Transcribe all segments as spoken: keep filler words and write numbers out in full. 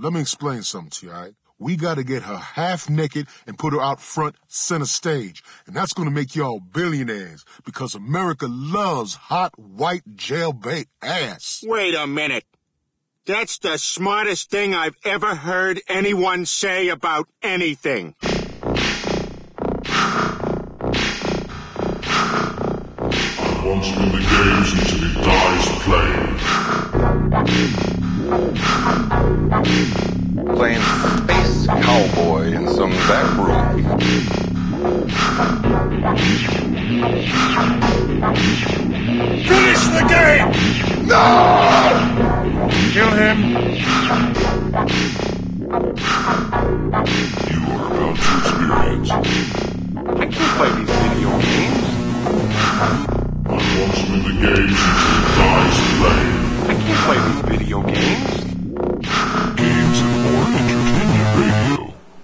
let me explain something to you, all right? We got to get her half naked and put her out front center stage. And that's going to make y'all billionaires because America loves hot, white, jailbait ass. Wait a minute. That's the smartest thing I've ever heard anyone say about anything. Once in the games until he dies playing. Playing space cowboy in some back room. Finish the game! No! Kill him. You are about to experience. I can't play these video games. Once in the games until he dies playing. I can't play these video games. Games and more entertainment radio.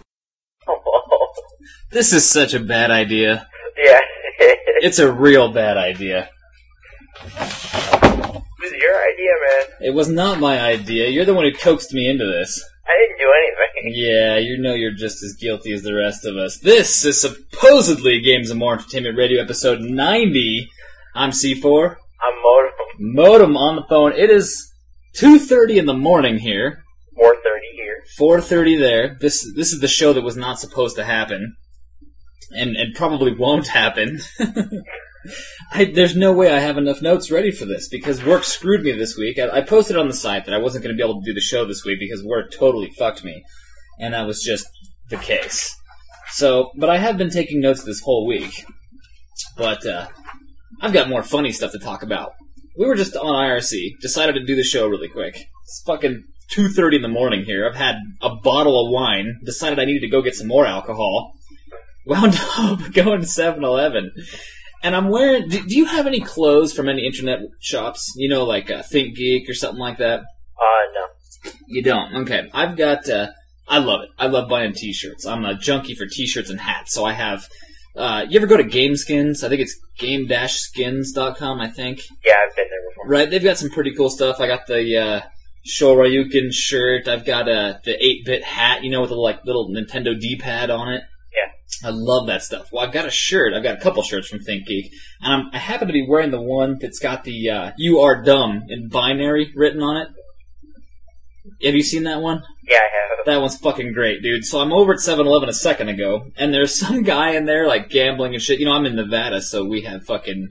This is such a bad idea. Yeah. It's a real bad idea. This is your idea, man. It was not my idea. You're the one who coaxed me into this. I didn't do anything. Yeah, you know you're just as guilty as the rest of us. This is supposedly Games and More Entertainment Radio episode ninety. I'm C four. I'm Modem. Modem on the phone. It is two thirty in the morning here. four thirty here. four thirty there. This this is the show that was not supposed to happen. And and probably won't happen. I, there's no way I have enough notes ready for this, because work screwed me this week. I, I posted on the site that I wasn't going to be able to do the show this week because work totally fucked me. And that was just the case. So, but I have been taking notes this whole week. But, uh, I've got more funny stuff to talk about. We were just on I R C, decided to do the show really quick. It's fucking two thirty in the morning here. I've had a bottle of wine, decided I needed to go get some more alcohol. Wound up going to seven eleven. And I'm wearing... Do, do you have any clothes from any internet shops? You know, like uh, ThinkGeek or something like that? Uh, no. You don't? Okay. I've got... Uh, I love it. I love buying t-shirts. I'm a junkie for t-shirts and hats. So I have... Uh, you ever go to GameSkins? I think it's game dash skins dot com, I think. Yeah, I've been there before. Right, they've got some pretty cool stuff. I got the uh, Shoryuken shirt. I've got uh, the eight-bit hat, you know, with a like little Nintendo D-pad on it. Yeah. I love that stuff. Well, I've got a shirt. I've got a couple shirts from ThinkGeek. And I'm, I happen to be wearing the one that's got the uh, You Are Dumb in binary written on it. Have you seen that one? Yeah, I have. That one's fucking great, dude. So I'm over at seven eleven a second ago, and there's some guy in there, like, gambling and shit. You know, I'm in Nevada, so we have fucking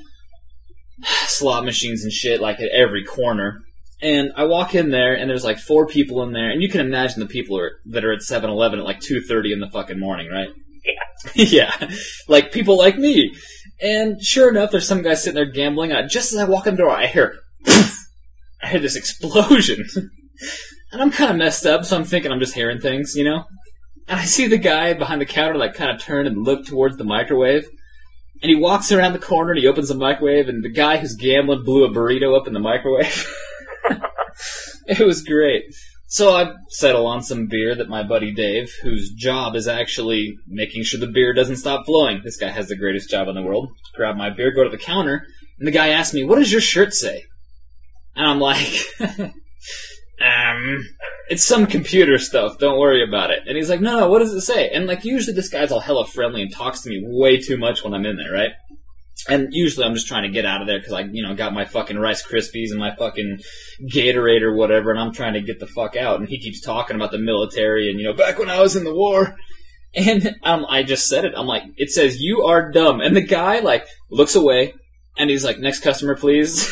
slot machines and shit, like, at every corner. And I walk in there, and there's, like, four people in there, and you can imagine the people are, that are at seven eleven at, like, two thirty in the fucking morning, right? Yeah. Yeah. Like, people like me. And sure enough, there's some guy sitting there gambling, and just as I walk in the door, I hear, I hear this explosion. And I'm kind of messed up, so I'm thinking I'm just hearing things, you know? And I see the guy behind the counter, like, kind of turn and look towards the microwave. And he walks around the corner, and he opens the microwave, and the guy who's gambling blew a burrito up in the microwave. It was great. So I settle on some beer that my buddy Dave, whose job is actually making sure the beer doesn't stop flowing. This guy has the greatest job in the world. Grab my beer, go to the counter, and the guy asks me, "What does your shirt say?" And I'm like... Um, it's some computer stuff, don't worry about it. And he's like, no, no, what does it say? And, like, usually this guy's all hella friendly and talks to me way too much when I'm in there, right? And usually I'm just trying to get out of there because I, you know, got my fucking Rice Krispies and my fucking Gatorade or whatever, and I'm trying to get the fuck out. And he keeps talking about the military and, you know, back when I was in the war. And um, I just said it. I'm like, it says, "You are dumb." And the guy, like, looks away, and he's like, "Next customer, please."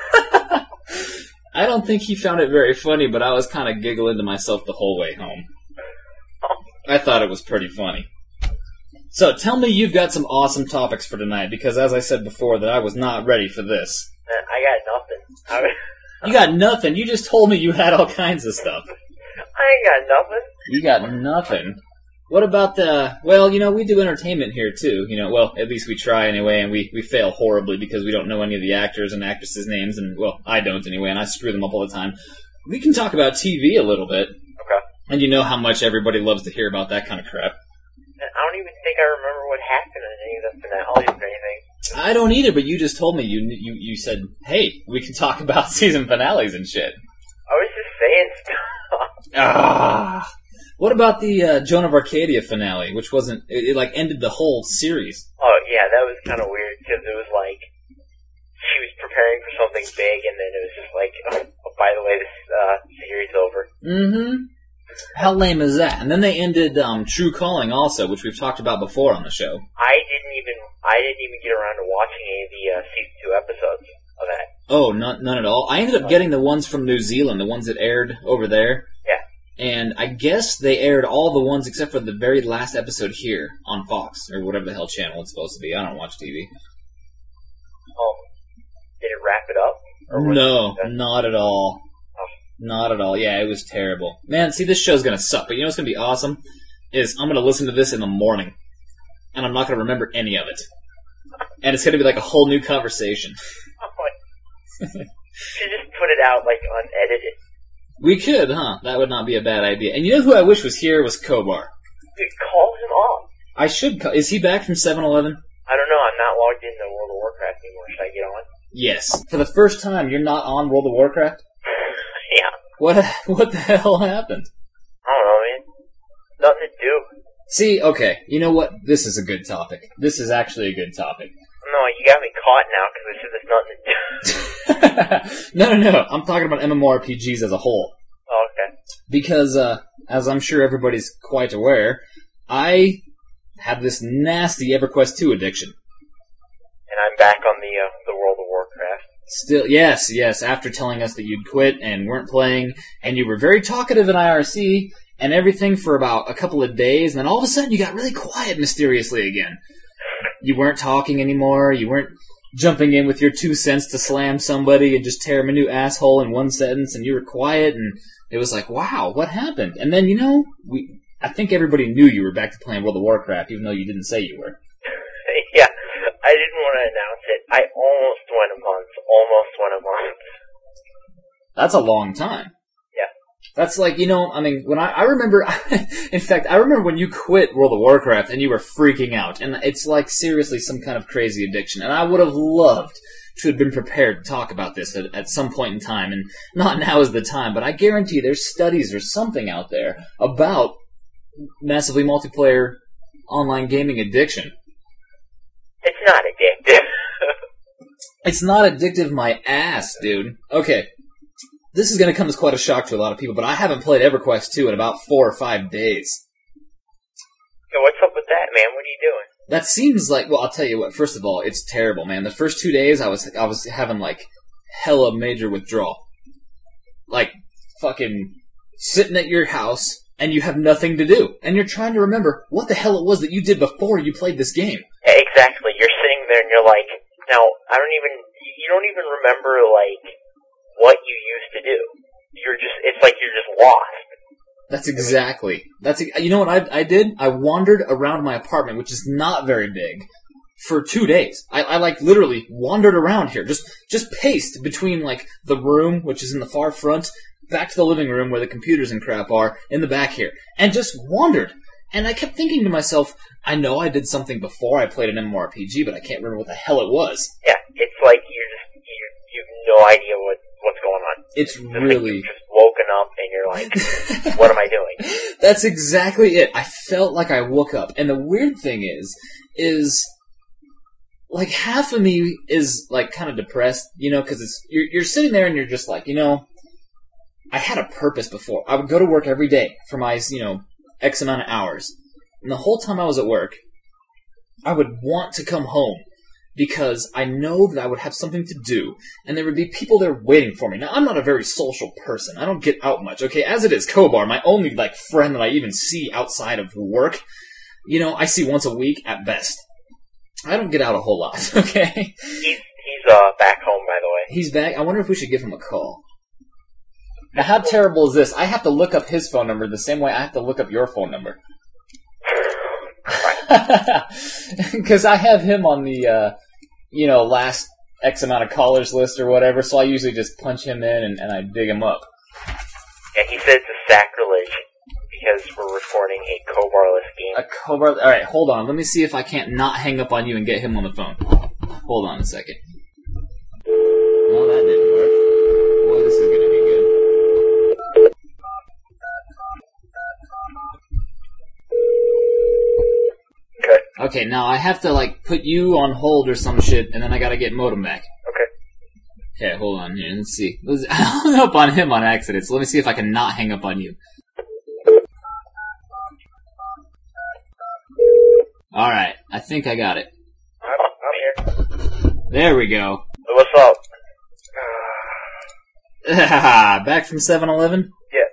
I don't think he found it very funny, but I was kind of giggling to myself the whole way home. I thought it was pretty funny. So, tell me you've got some awesome topics for tonight, because as I said before, that I was not ready for this. I got nothing. I You got nothing. You just told me you had all kinds of stuff. I ain't got nothing. You got nothing. What about the... Well, you know, we do entertainment here, too. You know, well, at least we try anyway, and we, we fail horribly because we don't know any of the actors and actresses' names, and, well, I don't anyway, and I screw them up all the time. We can talk about T V a little bit. Okay. And you know how much everybody loves to hear about that kind of crap. I don't even think I remember what happened in any of the finales or anything. I don't either, but you just told me. You you you said, hey, we can talk about season finales and shit. I was just saying stuff. Ah. What about the uh, Joan of Arcadia finale, which wasn't... It, it, like, ended the whole series. Oh, yeah, that was kind of weird, because it was like, she was preparing for something big, and then it was just like, oh, by the way, this uh, series is over. Mm-hmm. How lame is that? And then they ended um, True Calling also, which we've talked about before on the show. I didn't even, I didn't even get around to watching any of the uh, season two episodes of that. Oh, none, none at all? I ended up getting the ones from New Zealand, the ones that aired over there. Yeah. And I guess they aired all the ones except for the very last episode here on Fox, or whatever the hell channel it's supposed to be. I don't watch T V. Oh, did it wrap it up? Or was No, it not at all. Oh. Not at all. Yeah, it was terrible. Man, see, this show's gonna suck, but you know what's gonna be awesome? Is I'm gonna listen to this in the morning, and I'm not gonna remember any of it. And it's gonna be like a whole new conversation. Oh, you should just put it out, like, unedited. We could, huh? That would not be a bad idea. And you know who I wish was here was Kobar. Dude, call him up. I should call... Is he back from seven eleven? I don't know, I'm not logged into World of Warcraft anymore. Should I get on? Yes. For the first time, you're not on World of Warcraft? Yeah. What What the hell happened? I don't know, man. Nothing to do. See, okay, you know what? This is a good topic. This is actually a good topic. No, you got me caught now because I said there's nothing to do. no, no, no. I'm talking about MMORPGs as a whole. Oh, okay. Because, uh, as I'm sure everybody's quite aware, I have this nasty EverQuest two addiction. And I'm back on the uh, the World of Warcraft. Still, yes, yes, after telling us that you'd quit and weren't playing, and you were very talkative in I R C, and everything for about a couple of days, and then all of a sudden you got really quiet mysteriously again. You weren't talking anymore, you weren't jumping in with your two cents to slam somebody and just tear them a new asshole in one sentence, and you were quiet, and it was like, wow, what happened? And then, you know, we I think everybody knew you were back to playing World of Warcraft, even though you didn't say you were. Yeah, I didn't want to announce it. I almost went a month. Almost went a month. That's a long time. Yeah. That's like, you know, I mean, when I, I remember, in fact, I remember when you quit World of Warcraft and you were freaking out, and it's like seriously some kind of crazy addiction, and I would have loved to have been prepared to talk about this at, at some point in time, and not now is the time, but I guarantee there's studies or something out there about massively multiplayer online gaming addiction. It's not addictive. It's not addictive, my ass, dude. Okay. This is going to come as quite a shock to a lot of people, but I haven't played EverQuest two in about four or five days. So what's up with that, man? What are you doing? That seems like, well, I'll tell you what, first of all, it's terrible, man. The first two days, I was I was having, like, hella major withdrawal. Like, fucking sitting at your house, and you have nothing to do. And you're trying to remember what the hell it was that you did before you played this game. Yeah, exactly. You're sitting there and you're like, now, I don't even, you don't even remember, like, what you used to do. You're just, it's like you're just lost. That's exactly. That's you know what I I did? I wandered around my apartment, which is not very big, for two days. I, I like literally wandered around here, just just paced between like the room, which is in the far front, back to the living room where the computers and crap are, in the back here, and just wandered. And I kept thinking to myself, I know I did something before I played an MMORPG, but I can't remember what the hell it was. Yeah, it's like you're just you you have no idea what what's going on. It's just really. Like you've just woken up and you're like, what am I doing? That's exactly it. I felt like I woke up. And the weird thing is, is, like, half of me is, like, kind of depressed, you know, because it's, you're, you're sitting there and you're just like, you know, I had a purpose before. I would go to work every day for my, you know, X amount of hours. And the whole time I was at work, I would want to come home. Because I know that I would have something to do, and there would be people there waiting for me. Now, I'm not a very social person. I don't get out much, okay? As it is, Kobar, my only, like, friend that I even see outside of work, you know, I see once a week at best. I don't get out a whole lot, okay? He's, he's, uh, back home, by the way. He's back. I wonder if we should give him a call. Now, how terrible is this? I have to look up his phone number the same way I have to look up your phone number. Because I have him on the, uh, you know, last X amount of callers list or whatever, so I usually just punch him in and, and I dig him up. Yeah, he said it's a sacrilege because we're recording a Kobarless game. A Kobar... Alright, hold on. Let me see if I can't not hang up on you and get him on the phone. Hold on a second. Well, that didn't work. Boy, this is gonna be good. Okay, now I have to, like, put you on hold or some shit, and then I gotta get Modem back. Okay. Okay, hold on here. Let's see. Let's, I hung up on him on accident, so let me see if I can not hang up on you. Alright, I think I got it. I'm, I'm here. There we go. What's up? Back from seven eleven?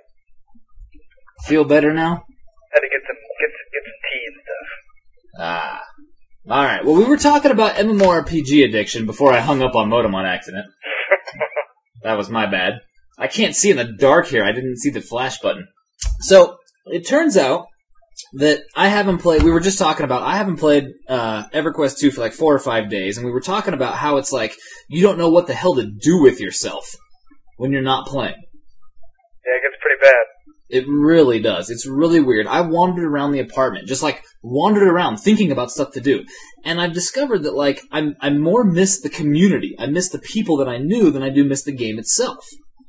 Yeah. Feel better now? Had to get some, get, get some tea and stuff. Ah. Alright, well, we were talking about MMORPG addiction before I hung up on Modem on accident. That was my bad. I can't see in the dark here. I didn't see the flash button. So, it turns out that I haven't played, we were just talking about, I haven't played uh, EverQuest two for like four or five days, and we were talking about how it's like, you don't know what the hell to do with yourself when you're not playing. Yeah, it gets pretty bad. It really does. It's really weird. I wandered around the apartment, just like wandered around thinking about stuff to do. And I've discovered that like I'm I more miss the community. I miss the people that I knew than I do miss the game itself.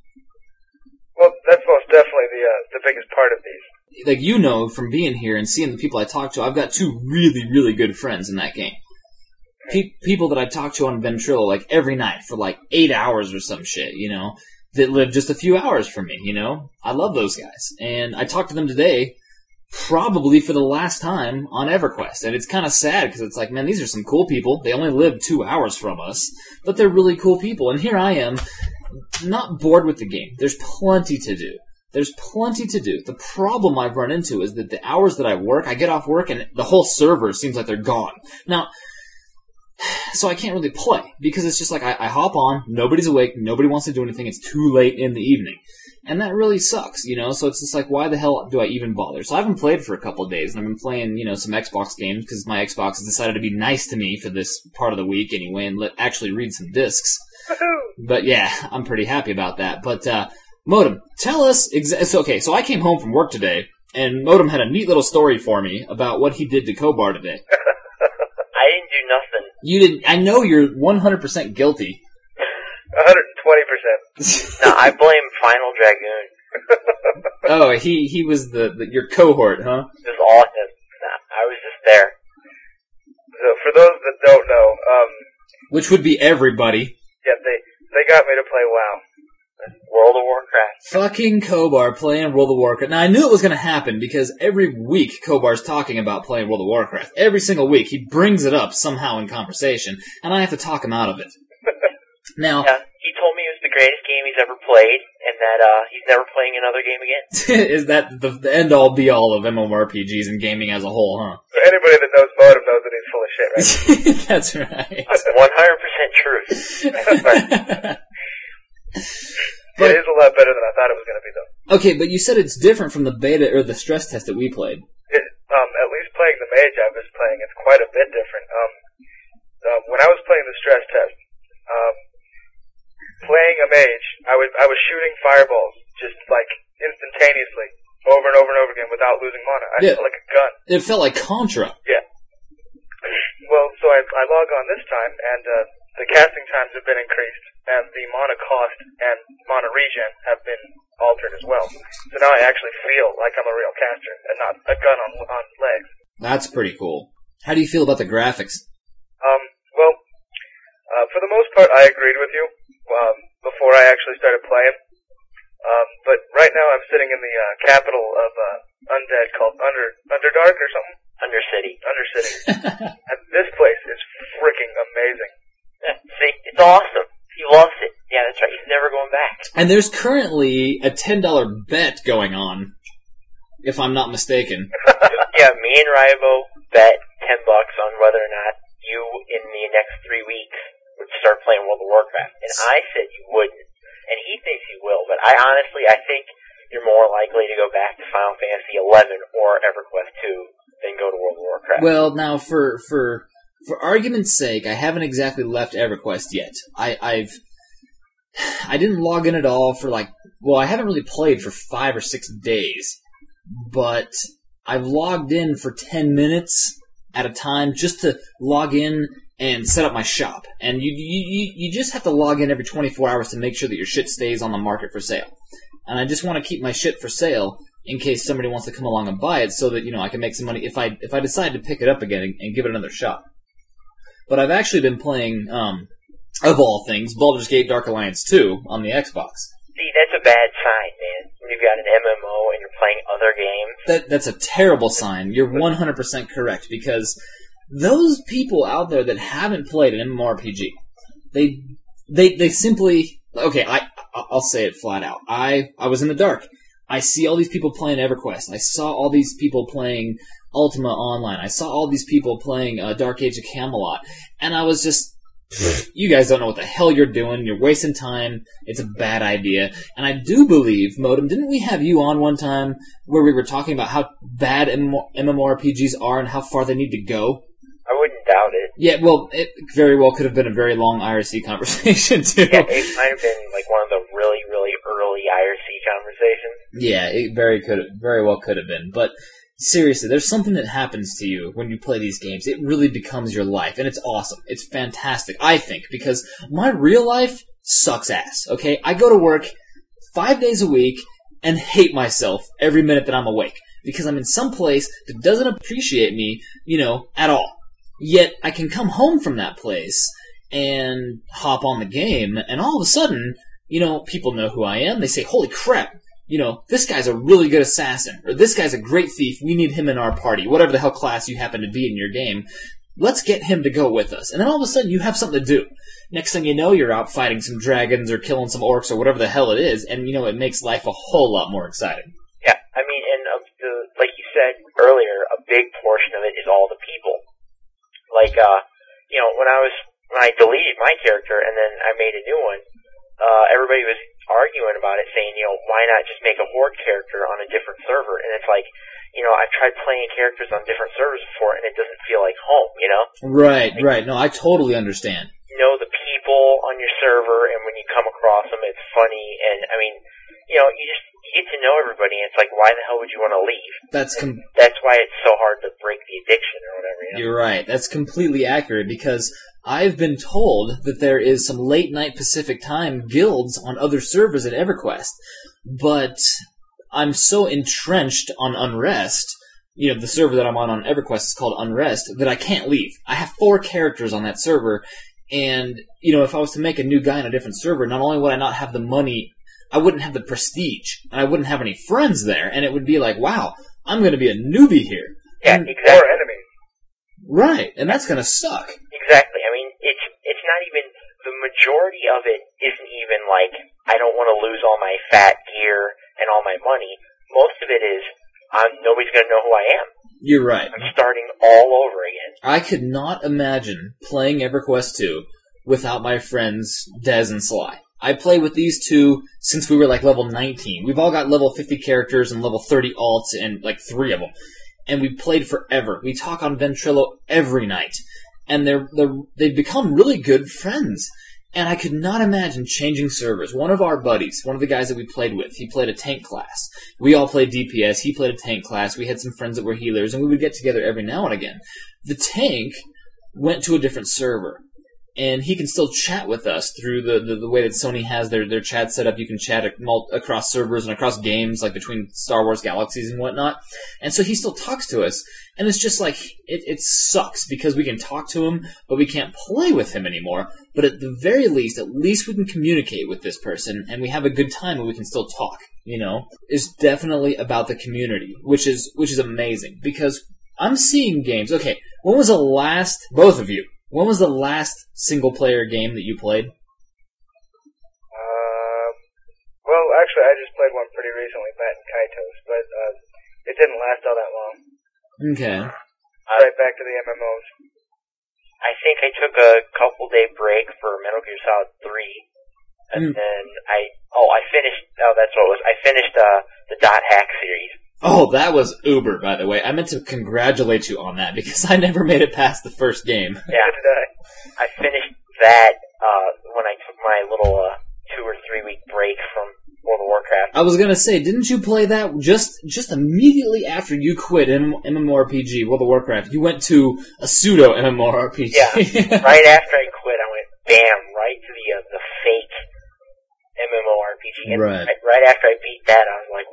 Well, that's most definitely the uh, the biggest part of these. Like you know from being here and seeing the people I talk to, I've got two really, really good friends in that game. Pe- people that I talk to on Ventrilo like every night for like eight hours or some shit, you know. That live just a few hours from me, you know? I love those guys. And I talked to them today, probably for the last time, on EverQuest. And it's kind of sad, because it's like, man, these are some cool people. They only live two hours from us, but they're really cool people. And here I am, not bored with the game. There's plenty to do. There's plenty to do. The problem I've run into is that the hours that I work, I get off work, and the whole server seems like they're gone. Now, so I can't really play, because it's just like I, I hop on, nobody's awake, nobody wants to do anything, it's too late in the evening. And that really sucks, you know, so it's just like, why the hell do I even bother? So I haven't played for a couple of days, and I've been playing, you know, some Xbox games, because my Xbox has decided to be nice to me for this part of the week anyway, and let, actually read some discs. But yeah, I'm pretty happy about that. But, uh, Modem, tell us, exa- so, okay, so I came home from work today, and Modem had a neat little story for me about what he did to Kobar today. I didn't do nothing. You didn't. I know you're one hundred percent guilty. one hundred twenty percent. No, I blame Final Dragoon. Oh, he he was the, the your cohort, huh? It was all him. Nah, I was just there. So, for those that don't know, um... Which would be everybody. Yeah, they, they got me to play WoW. World of Warcraft. Fucking Kobar playing World of Warcraft. Now, I knew it was going to happen because every week Kobar's talking about playing World of Warcraft. Every single week he brings it up somehow in conversation, and I have to talk him out of it. Now, yeah, he told me it was the greatest game he's ever played, and that uh, he's never playing another game again. Is that the, the end-all, be-all of MMORPGs and gaming as a whole, huh? So anybody that knows Modem knows that he's full of shit, right? That's right. That's one hundred percent truth. But it is a lot better than I thought it was going to be, though. Okay, but you said it's different from the beta or the stress test that we played. It, um, at least playing the mage I was playing, it's quite a bit different. Um, um, when I was playing the stress test, um, playing a mage, I was I was shooting fireballs just like instantaneously, over and over and over again without losing mana. I Yeah. felt like a gun. It felt like Contra. Yeah. Well, so I, I log on this time, and uh, the casting times have been increased, and the mana cost and mana regen have been altered as well. So now I actually feel like I'm a real caster, and not a gun on on legs. That's pretty cool. How do you feel about the graphics? Um, well, uh, for the most part, I agreed with you um, before I actually started playing. Um, but right now, I'm sitting in the uh, capital of uh, Undead called Under Underdark or something. Undercity. Undercity. And this place is freaking amazing. Yeah, see, it's awesome. He loves it. Yeah, that's right. He's never going back. And there's currently a ten dollar bet going on, if I'm not mistaken. Yeah, me and Rybo bet ten bucks on whether or not you, in the next three weeks, would start playing World of Warcraft. And I said you wouldn't. And he thinks you will. But I honestly, I think you're more likely to go back to Final Fantasy eleven or EverQuest two than go to World of Warcraft. Well, now, for for for argument's sake, I haven't exactly left EverQuest yet. I, I've... I didn't log in at all for, like... Well, I haven't really played for five or six days. But I've logged in for ten minutes at a time just to log in and set up my shop. And you you you just have to log in every twenty-four hours to make sure that your shit stays on the market for sale. And I just want to keep my shit for sale in case somebody wants to come along and buy it, so that, you know, I can make some money if I if I decide to pick it up again and, and give it another shot. But I've actually been playing, um, of all things, Baldur's Gate Dark Alliance two on the Xbox. See, that's a bad sign, man. When you've got an M M O and you're playing other games. That That's a terrible sign. You're one hundred percent correct, because those people out there that haven't played an MMORPG, they they they simply... Okay, I, I'll say it flat out. I, I was in the dark. I see all these people playing EverQuest. I saw all these people playing Ultima Online. I saw all these people playing uh, Dark Age of Camelot. And I was just... You guys don't know what the hell you're doing. You're wasting time. It's a bad idea. And I do believe, Modem, didn't we have you on one time where we were talking about how bad MMORPGs are and how far they need to go? I wouldn't doubt it. Yeah, well, it very well could have been a very long I R C conversation, too. Yeah, it might have been like one of the really, really early I R C conversations. Yeah, it very could, very well could have been. But seriously, there's something that happens to you when you play these games. It really becomes your life, and it's awesome. It's fantastic, I think, because my real life sucks ass, okay? I go to work five days a week and hate myself every minute that I'm awake, because I'm in some place that doesn't appreciate me, you know, at all. Yet, I can come home from that place and hop on the game, and all of a sudden, you know, people know who I am. They say, holy crap, you know, this guy's a really good assassin, or this guy's a great thief, we need him in our party, whatever the hell class you happen to be in your game. Let's get him to go with us. And then all of a sudden, you have something to do. Next thing you know, you're out fighting some dragons or killing some orcs or whatever the hell it is, and, you know, it makes life a whole lot more exciting. Yeah, I mean, and uh, the, like you said earlier, a big portion of it is all the people. Like, uh, you know, when I was, when I deleted my character and then I made a new one, uh, everybody was arguing about it, saying, you know, why not just make a Horde character on a different server? And it's like, you know, I've tried playing characters on different servers before and it doesn't feel like home, you know? Right, like, right. No, I totally understand. You know the people on your server, and when you come across them, it's funny, and, I mean, you know, you just, you get to know everybody, and it's like, why the hell would you want to leave? That's com- That's why it's so hard to break the addiction or whatever, you know? You're right. That's completely accurate, because I've been told that there is some late-night Pacific Time guilds on other servers at EverQuest, but I'm so entrenched on Unrest, you know, the server that I'm on on EverQuest is called Unrest, that I can't leave. I have four characters on that server, and, you know, if I was to make a new guy on a different server, not only would I not have the money, I wouldn't have the prestige, and I wouldn't have any friends there, and it would be like, wow, I'm going to be a newbie here. Yeah, and, exactly. Or enemies. Right, and that's going to suck. Exactly. I mean, it's it's not even, the majority of it isn't even like, I don't want to lose all my fat gear and all my money. Most of it is, I'm, nobody's going to know who I am. You're right. I'm starting all over again. I could not imagine playing EverQuest two without my friends Dez and Sly. I play with these two since we were like level nineteen. We've all got level fifty characters and level thirty alts and like three of them. And we played forever. We talk on Ventrilo every night. And they're, they're, they've become really good friends. And I could not imagine changing servers. One of our buddies, one of the guys that we played with, he played a tank class. We all played D P S. He played a tank class. We had some friends that were healers, and we would get together every now and again. The tank went to a different server. And he can still chat with us through the, the, the way that Sony has their, their chat set up. You can chat across servers and across games, like between Star Wars Galaxies and whatnot. And so he still talks to us. And it's just like, it, it sucks because we can talk to him, but we can't play with him anymore. But at the very least, at least we can communicate with this person, and we have a good time and we can still talk, you know? It's definitely about the community, which is, which is amazing. Because I'm seeing games. Okay, when was the last, both of you, when was the last single-player game that you played? Uh, well, actually, I just played one pretty recently, Matt and Kaitos, but uh, it didn't last all that long. Okay. Uh, Right back to the M M Os. I think I took a couple day break for Metal Gear Solid three, and Mm. then I, oh, I finished, oh, that's what it was, I finished uh, the Dot Hack series. Oh, that was uber, by the way. I meant to congratulate you on that, because I never made it past the first game. Yeah, Did I? I finished that uh, when I took my little uh, two or three week break from World of Warcraft. I was gonna say, didn't you play that just just immediately after you quit M- MMORPG, World of Warcraft? You went to a pseudo MMORPG. Yeah, right after I quit, I went bam right to the uh, the fake MMORPG. And Right. right, right after I beat that, I was like, well,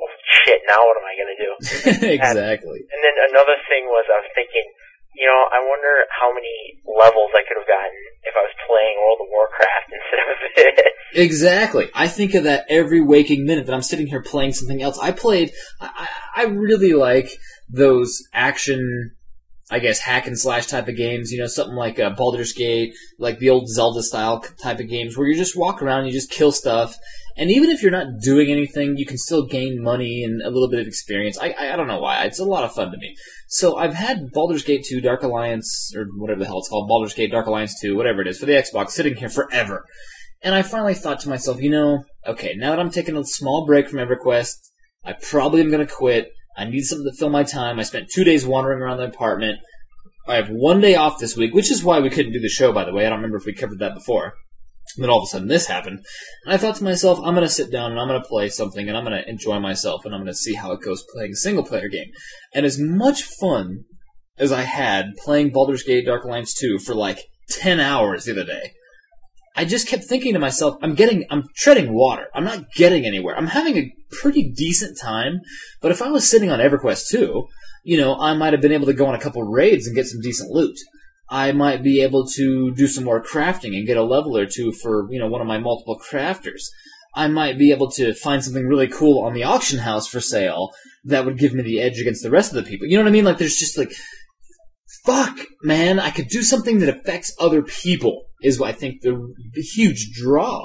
shit, now what am I going to do? Exactly. And, and then another thing was I was thinking, you know, I wonder how many levels I could have gotten if I was playing World of Warcraft instead of this. Exactly. I think of that every waking minute that I'm sitting here playing something else. I played, I, I really like those action, I guess, hack and slash type of games, you know, something like uh, Baldur's Gate, like the old Zelda style type of games where you just walk around and you just kill stuff. And even if you're not doing anything, you can still gain money and a little bit of experience. I, I I don't know why. It's a lot of fun to me. So I've had Baldur's Gate two, Dark Alliance, or whatever the hell it's called, Baldur's Gate, Dark Alliance two, whatever it is, for the Xbox, sitting here forever. And I finally thought to myself, you know, okay, now that I'm taking a small break from EverQuest, I probably am going to quit. I need something to fill my time. I spent two days wandering around the apartment. I have one day off this week, which is why we couldn't do the show, by the way. I don't remember if we covered that before. And then all of a sudden this happened. And I thought to myself, I'm going to sit down and I'm going to play something and I'm going to enjoy myself and I'm going to see how it goes playing a single-player game. And as much fun as I had playing Baldur's Gate Dark Alliance two for like ten hours the other day, I just kept thinking to myself, I'm getting, I'm treading water. I'm not getting anywhere. I'm having a pretty decent time, but if I was sitting on EverQuest two, you know, I might have been able to go on a couple raids and get some decent loot. I might be able to do some more crafting and get a level or two for, you know, one of my multiple crafters. I might be able to find something really cool on the auction house for sale that would give me the edge against the rest of the people. You know what I mean? Like, there's just like, fuck, man, I could do something that affects other people is, I think, the, the huge draw.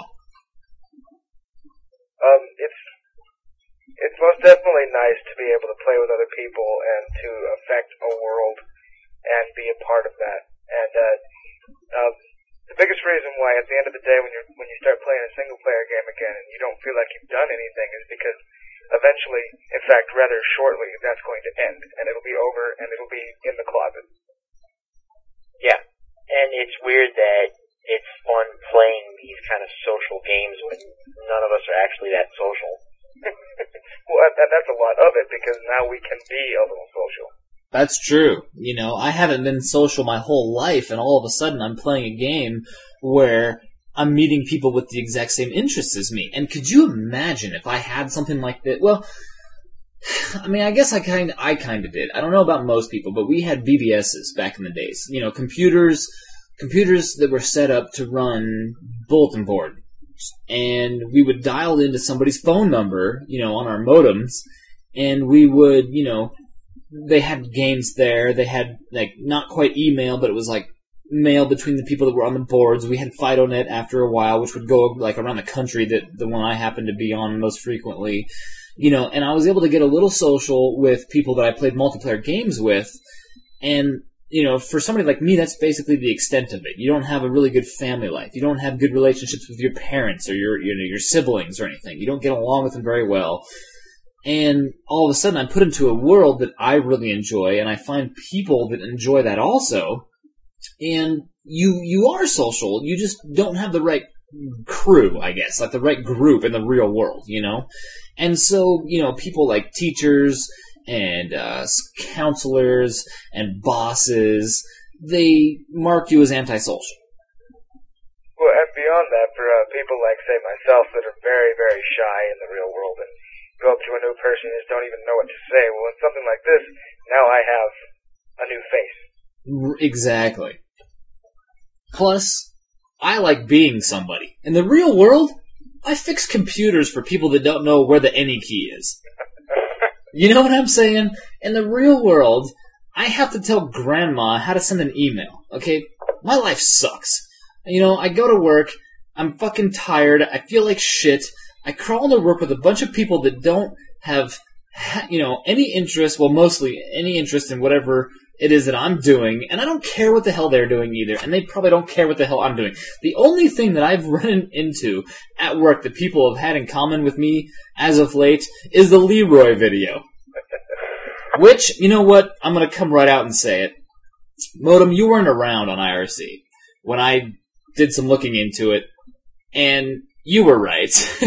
Um, it's, it's most definitely nice to be able to play with other people and to affect a world and be a part of that. And uh, um, the biggest reason why, at the end of the day, when you when you start playing a single player game again and you don't feel like you've done anything, is because eventually, in fact, rather shortly, that's going to end, and it'll be over, and it'll be in the closet. Yeah, and it's weird that it's fun playing these kind of social games when none of us are actually that social. Well, and that's a lot of it, because now we can be a little social. That's true. You know, I haven't been social my whole life, and all of a sudden I'm playing a game where I'm meeting people with the exact same interests as me. And could you imagine if I had something like that? Well, I mean, I guess I kind I kind of did. I don't know about most people, but we had B B Ss back in the days. You know, computers, computers that were set up to run bulletin board. And we would dial into somebody's phone number, you know, on our modems, and we would, you know, they had games there. They had, like, not quite email, but it was, like, mail between the people that were on the boards. We had FidoNet after a while, which would go, like, around the country, that the one I happened to be on most frequently. You know, and I was able to get a little social with people that I played multiplayer games with. And, you know, for somebody like me, that's basically the extent of it. You don't have a really good family life. You don't have good relationships with your parents or your, you know, your siblings or anything. You don't get along with them very well. And all of a sudden, I'm put into a world that I really enjoy, and I find people that enjoy that also. And you you are social. You just don't have the right crew, I guess, like the right group in the real world, you know? And so, you know, people like teachers and uh, counselors and bosses, they mark you as antisocial. Well, and beyond that, for uh, people like, say, myself, that are very, very shy in the real world and go up to a new person and just don't even know what to say. Well, in something like this, now I have a new face. Exactly. Plus, I like being somebody. In the real world, I fix computers for people that don't know where the any key is. You know what I'm saying? In the real world, I have to tell grandma how to send an email, okay? My life sucks. You know, I go to work, I'm fucking tired, I feel like shit, I crawl into work with a bunch of people that don't have, you know, any interest, well, mostly any interest in whatever it is that I'm doing, and I don't care what the hell they're doing either, and they probably don't care what the hell I'm doing. The only thing that I've run into at work that people have had in common with me as of late is the Leroy video. Which, you know what, I'm going to come right out and say it. Modem, you weren't around on I R C when I did some looking into it, and you were right.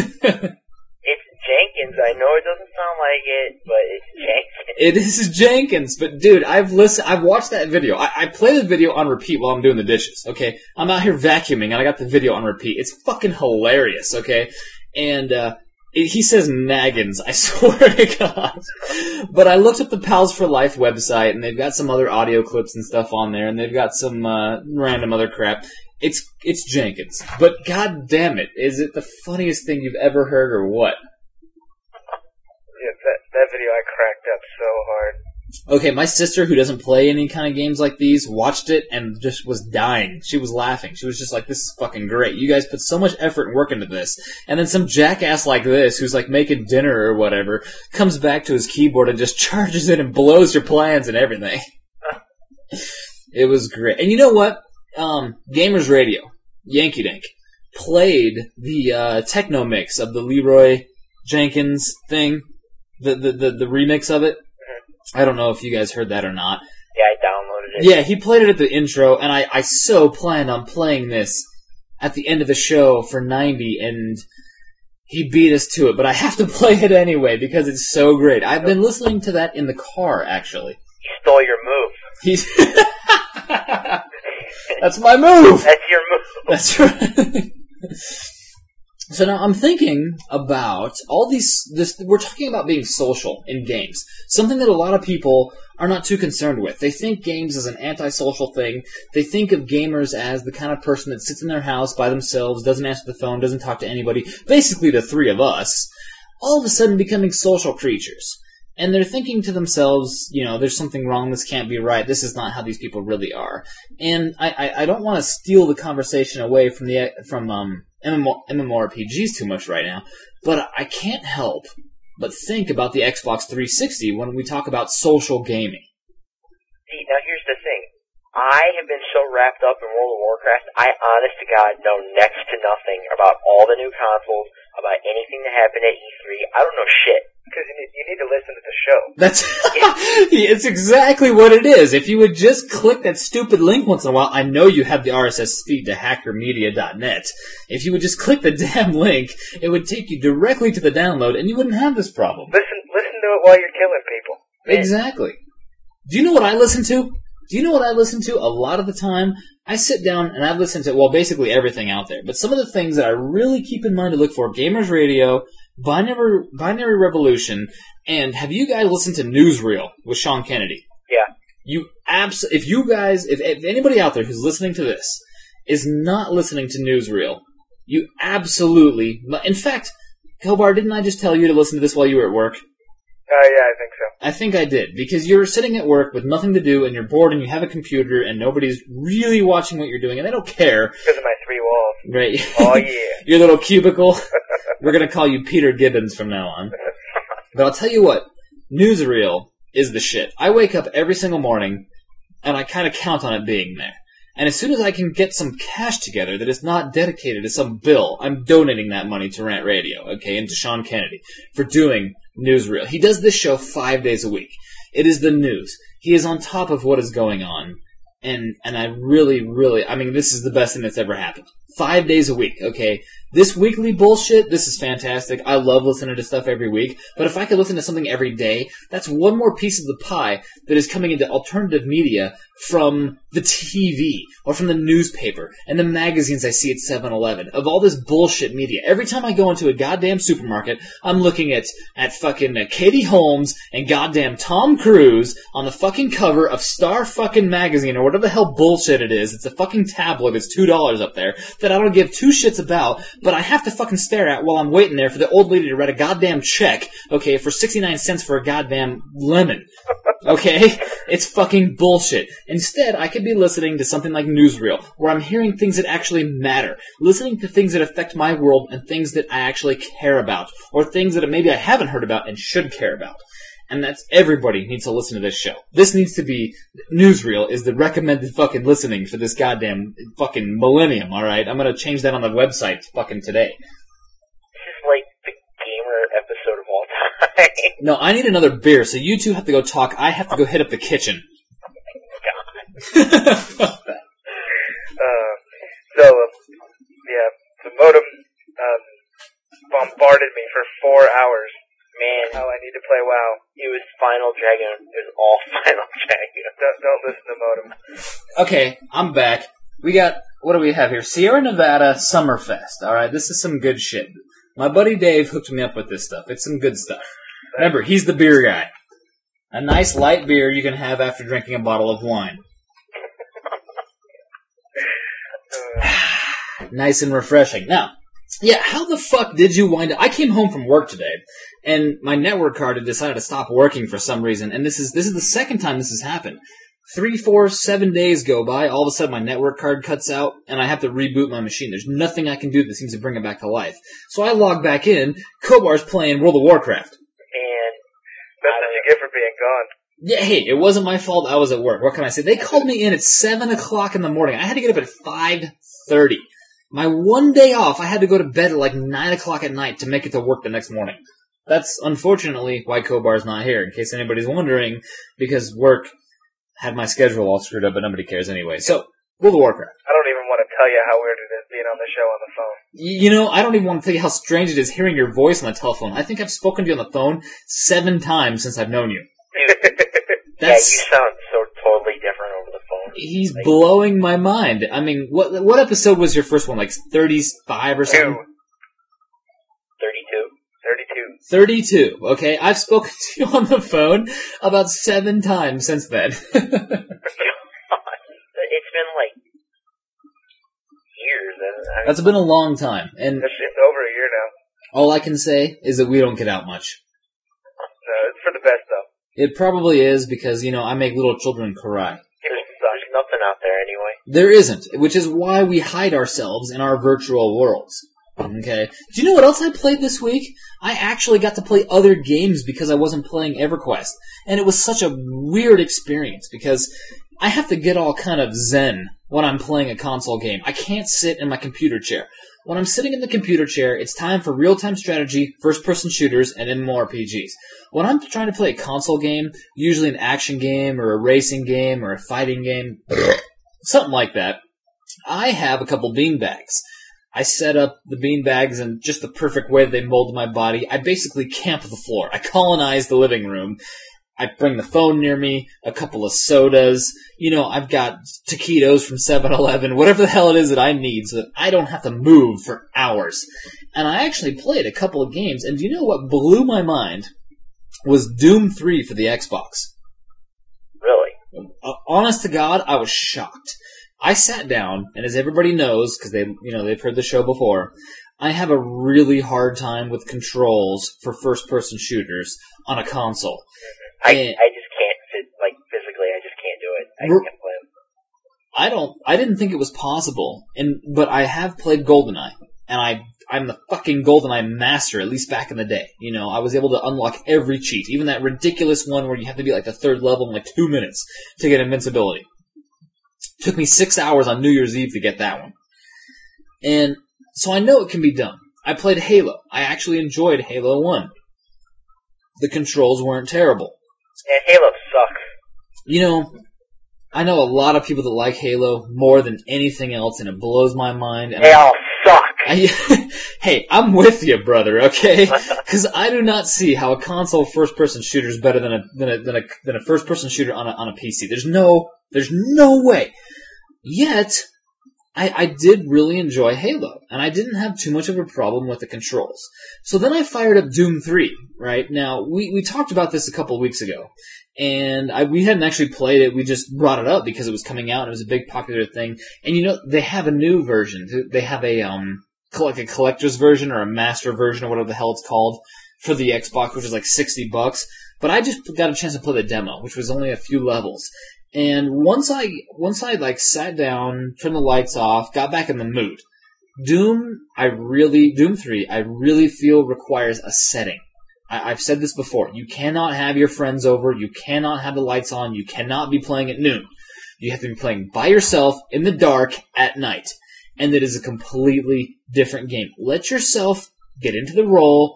It's Jenkins. I know it doesn't sound like it, but it's Jenkins. It is Jenkins, but dude, I've listened, I've watched that video. I, I play the video on repeat while I'm doing the dishes, okay? I'm out here vacuuming, and I got the video on repeat. It's fucking hilarious, okay? And, uh, He says naggins, I swear to God. But I looked up the Pals for Life website, and they've got some other audio clips and stuff on there, and they've got some uh, random other crap. It's it's Jenkins. But god damn it, is it the funniest thing you've ever heard, or what? Yeah, that, that video I cracked up so hard. Okay, my sister, who doesn't play any kind of games like these, watched it and just was dying. She was laughing. She was just like, this is fucking great. You guys put so much effort and work into this. And then some jackass like this, who's like making dinner or whatever, comes back to his keyboard and just charges it and blows your plans and everything. It was great. And you know what? Um, Gamers Radio, Yankee Dink, played the uh, techno mix of the Leroy Jenkins thing, the, the, the, the remix of it. I don't know if you guys heard that or not. Yeah, I downloaded it. Yeah, he played it at the intro, and I, I so planned on playing this at the end of the show for ninety, and he beat us to it, but I have to play it anyway because it's so great. I've been listening to that in the car, actually. He stole your move. He's That's my move! That's your move. That's right. So now I'm thinking about all these, this, we're talking about being social in games. Something that a lot of people are not too concerned with. They think games is an antisocial thing. They think of gamers as the kind of person that sits in their house by themselves, doesn't answer the phone, doesn't talk to anybody. Basically the three of us. All of a sudden becoming social creatures. And they're thinking to themselves, you know, there's something wrong, this can't be right, this is not how these people really are. And I, I, I don't want to steal the conversation away from the from um, MMORPGs too much right now, but I can't help but think about the Xbox three sixty when we talk about social gaming. See, now here's the thing. I have been so wrapped up in World of Warcraft, I honest to God know next to nothing about all the new consoles, about anything that happened at E three. I don't know shit. Because you need, you need to listen to the show. That's it's exactly what it is. If you would just click that stupid link once in a while, I know you have the R S S feed to hacker media dot net. If you would just click the damn link, it would take you directly to the download, and you wouldn't have this problem. Listen, listen to it while you're killing people. Man. Exactly. Do you know what I listen to? Do you know what I listen to? A lot of the time, I sit down and I've listened to, well, basically everything out there. But some of the things that I really keep in mind to look for, Gamers Radio, Binary, Binary Revolution, and have you guys listened to Newsreel with Sean Kennedy? Yeah. You abs- if you guys, if, if anybody out there who's listening to this is not listening to Newsreel, you absolutely, in fact, Kobar, didn't I just tell you to listen to this while you were at work? Uh, yeah, I think so. I think I did, because you're sitting at work with nothing to do, and you're bored, and you have a computer, and nobody's really watching what you're doing, and they don't care. Because of my three walls. Right. Oh, yeah. Your little cubicle. We're going to call you Peter Gibbons from now on. But I'll tell you what, Newsreel is the shit. I wake up every single morning, and I kind of count on it being there. And as soon as I can get some cash together that is not dedicated to some bill, I'm donating that money to Rant Radio, okay, and to Sean Kennedy for doing Newsreel. He does this show five days a week. It is the news. He is on top of what is going on. And and I really, really, I mean, this is the best thing that's ever happened. Five days a week, okay? This weekly bullshit, this is fantastic. I love listening to stuff every week. But if I could listen to something every day, that's one more piece of the pie that is coming into alternative media from the T V or from the newspaper and the magazines I see at seven eleven. Of all this bullshit media. Every time I go into a goddamn supermarket, I'm looking at, at fucking uh, Katie Holmes and goddamn Tom Cruise on the fucking cover of Star fucking Magazine or whatever the hell bullshit it is. It's a fucking tabloid that's two dollars up there that I don't give two shits about, but I have to fucking stare at while I'm waiting there for the old lady to write a goddamn check, okay, for sixty-nine cents for a goddamn lemon. Okay? It's fucking bullshit. Instead, I could be listening to something like Newsreel, where I'm hearing things that actually matter. Listening to things that affect my world and things that I actually care about. Or things that maybe I haven't heard about and should care about. And that's, everybody needs to listen to this show. This needs to be, Newsreel is the recommended fucking listening for this goddamn fucking millennium, alright? I'm gonna change that on the website fucking today. This is like the gamer episode of all time. No, I need another beer, so you two have to go talk. I have to go hit up the kitchen. God. uh, so, uh, yeah, the modem um, bombarded me for four hours. Man, how I need to play WoW. It was Final Dragon. It was all Final Dragon. Don't, don't listen to modem. Okay, I'm back. We got, what do we have here? Sierra Nevada Summerfest. Alright, this is some good shit. My buddy Dave hooked me up with this stuff. It's some good stuff. Remember, he's the beer guy. A nice light beer you can have after drinking a bottle of wine. Nice and refreshing. Now, yeah, how the fuck did you wind up? I came home from work today, and my network card had decided to stop working for some reason, and this is this is the second time this has happened. Three, four, seven days go by, all of a sudden my network card cuts out, and I have to reboot my machine. There's nothing I can do that seems to bring it back to life. So I log back in, Kobar's playing World of Warcraft. And That's what you get for being gone. Yeah, hey, it wasn't my fault, I was at work. What can I say? They called me in at seven o'clock in the morning. I had to get up at five thirty. My one day off, I had to go to bed at like nine o'clock at night to make it to work the next morning. That's unfortunately why Kobar's not here, in case anybody's wondering, because work had my schedule all screwed up, but nobody cares anyway. So, World of Warcraft. I don't even want to tell you how weird it is being on the show on the phone. You know, I don't even want to tell you how strange it is hearing your voice on the telephone. I think I've spoken to you on the phone seven times since I've known you. That's, yeah, you sound so totally different over the phone. He's like, blowing my mind. I mean, what what episode was your first one? Like thirty-five or something? thirty-two. thirty-two. thirty-two, okay? I've spoken to you on the phone about seven times since then. It's been like years. I mean, That's been a long time. And It's, it's over a year now. all I can say is that we don't get out much. No, it's for the best, though. It probably is because, you know, I make little children cry. there's, there's nothing out there anyway. There isn't, which is why we hide ourselves in our virtual worlds. Okay. Do you know what else I played this week? I actually got to play other games because I wasn't playing EverQuest. And it was such a weird experience because I have to get all kind of zen when I'm playing a console game. I can't sit in my computer chair. When I'm sitting in the computer chair, it's time for real-time strategy, first-person shooters, and MMORPGs. When I'm trying to play a console game, usually an action game or a racing game or a fighting game, something like that, I have a couple beanbags. I set up the beanbags in just the perfect way that they mold my body. I basically camp the floor. I colonize the living room. I bring the phone near me, a couple of sodas. You know, I've got taquitos from seven eleven, whatever the hell it is that I need so that I don't have to move for hours. And I actually played a couple of games, and do you know what blew my mind was Doom three for the Xbox. Really? Uh, honest to God, I was shocked. I sat down, and as everybody knows, because they, you know, they've heard the show before, I have a really hard time with controls for first-person shooters on a console. I, And I just can't sit, like, physically, I just can't do it. I We're- can't play them. I don't. I didn't think it was possible, and but I have played GoldenEye, and I I'm the fucking GoldenEye master. At least back in the day, you know, I was able to unlock every cheat, even that ridiculous one where you have to be like the third level in like two minutes to get invincibility. Took me six hours on New Year's Eve to get that one, and so I know it can be done. I played Halo. I actually enjoyed Halo one. The controls weren't terrible. And Halo sucks. You know, I know a lot of people that like Halo more than anything else, and it blows my mind. And They I, all suck. I, hey, I'm with you, brother. Okay, because I do not see how a console first-person shooter is better than a than a than a, than a first-person shooter on a on a P C. There's no there's no way. Yet, I, I did really enjoy Halo, and I didn't have too much of a problem with the controls. So then I fired up Doom three, right? Now, we, we talked about this a couple of weeks ago, and I, we hadn't actually played it, we just brought it up because it was coming out, and it was a big popular thing. And you know, they have a new version. They have a, um, like a collector's version or a master version or whatever the hell it's called for the Xbox, which is like sixty bucks. But I just got a chance to play the demo, which was only a few levels. And once I, once I like sat down, turned the lights off, got back in the mood, Doom, I really, Doom three, I really feel requires a setting. I, I've said this before. You cannot have your friends over, you cannot have the lights on, you cannot be playing at noon. You have to be playing by yourself in the dark at night. And it is a completely different game. Let yourself get into the role,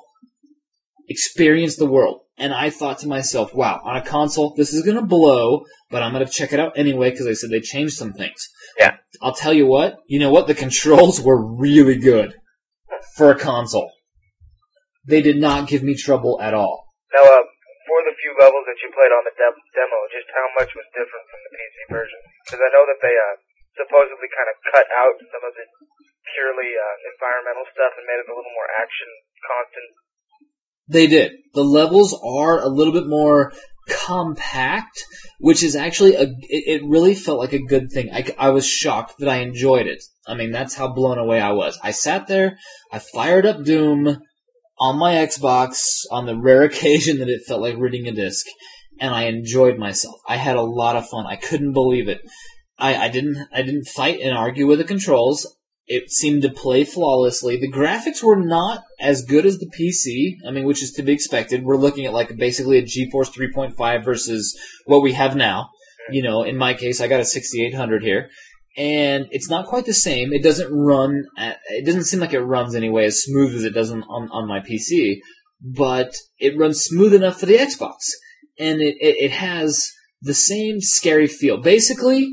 experience the world. And I thought to myself, wow, on a console, this is going to blow, but I'm going to check it out anyway because they said they changed some things. Yeah. I'll tell you what, you know what? The controls were really good for a console. They did not give me trouble at all. Now, uh, for the few levels that you played on the de- demo, just how much was different from the P C version? Because I know that they uh, supposedly kind of cut out some of the purely uh, environmental stuff and made it a little more action constant. They did. The levels are a little bit more compact, which is actually a. It, it really felt like a good thing. I, I was shocked that I enjoyed it. I mean, that's how blown away I was. I sat there, I fired up Doom on my Xbox on the rare occasion that it felt like reading a disc, and I enjoyed myself. I had a lot of fun. I couldn't believe it. I, I didn't. I didn't fight and argue with the controls. It seemed to play flawlessly. The graphics were not as good as the P C, I mean, which is to be expected. We're looking at like basically a GeForce three point five versus what we have now. You know, in my case, I got a sixty-eight hundred here. And it's not quite the same. It doesn't run, at, it doesn't seem like it runs anyway as smooth as it does on, on, on my P C. But it runs smooth enough for the Xbox. And it, it, it has the same scary feel. Basically,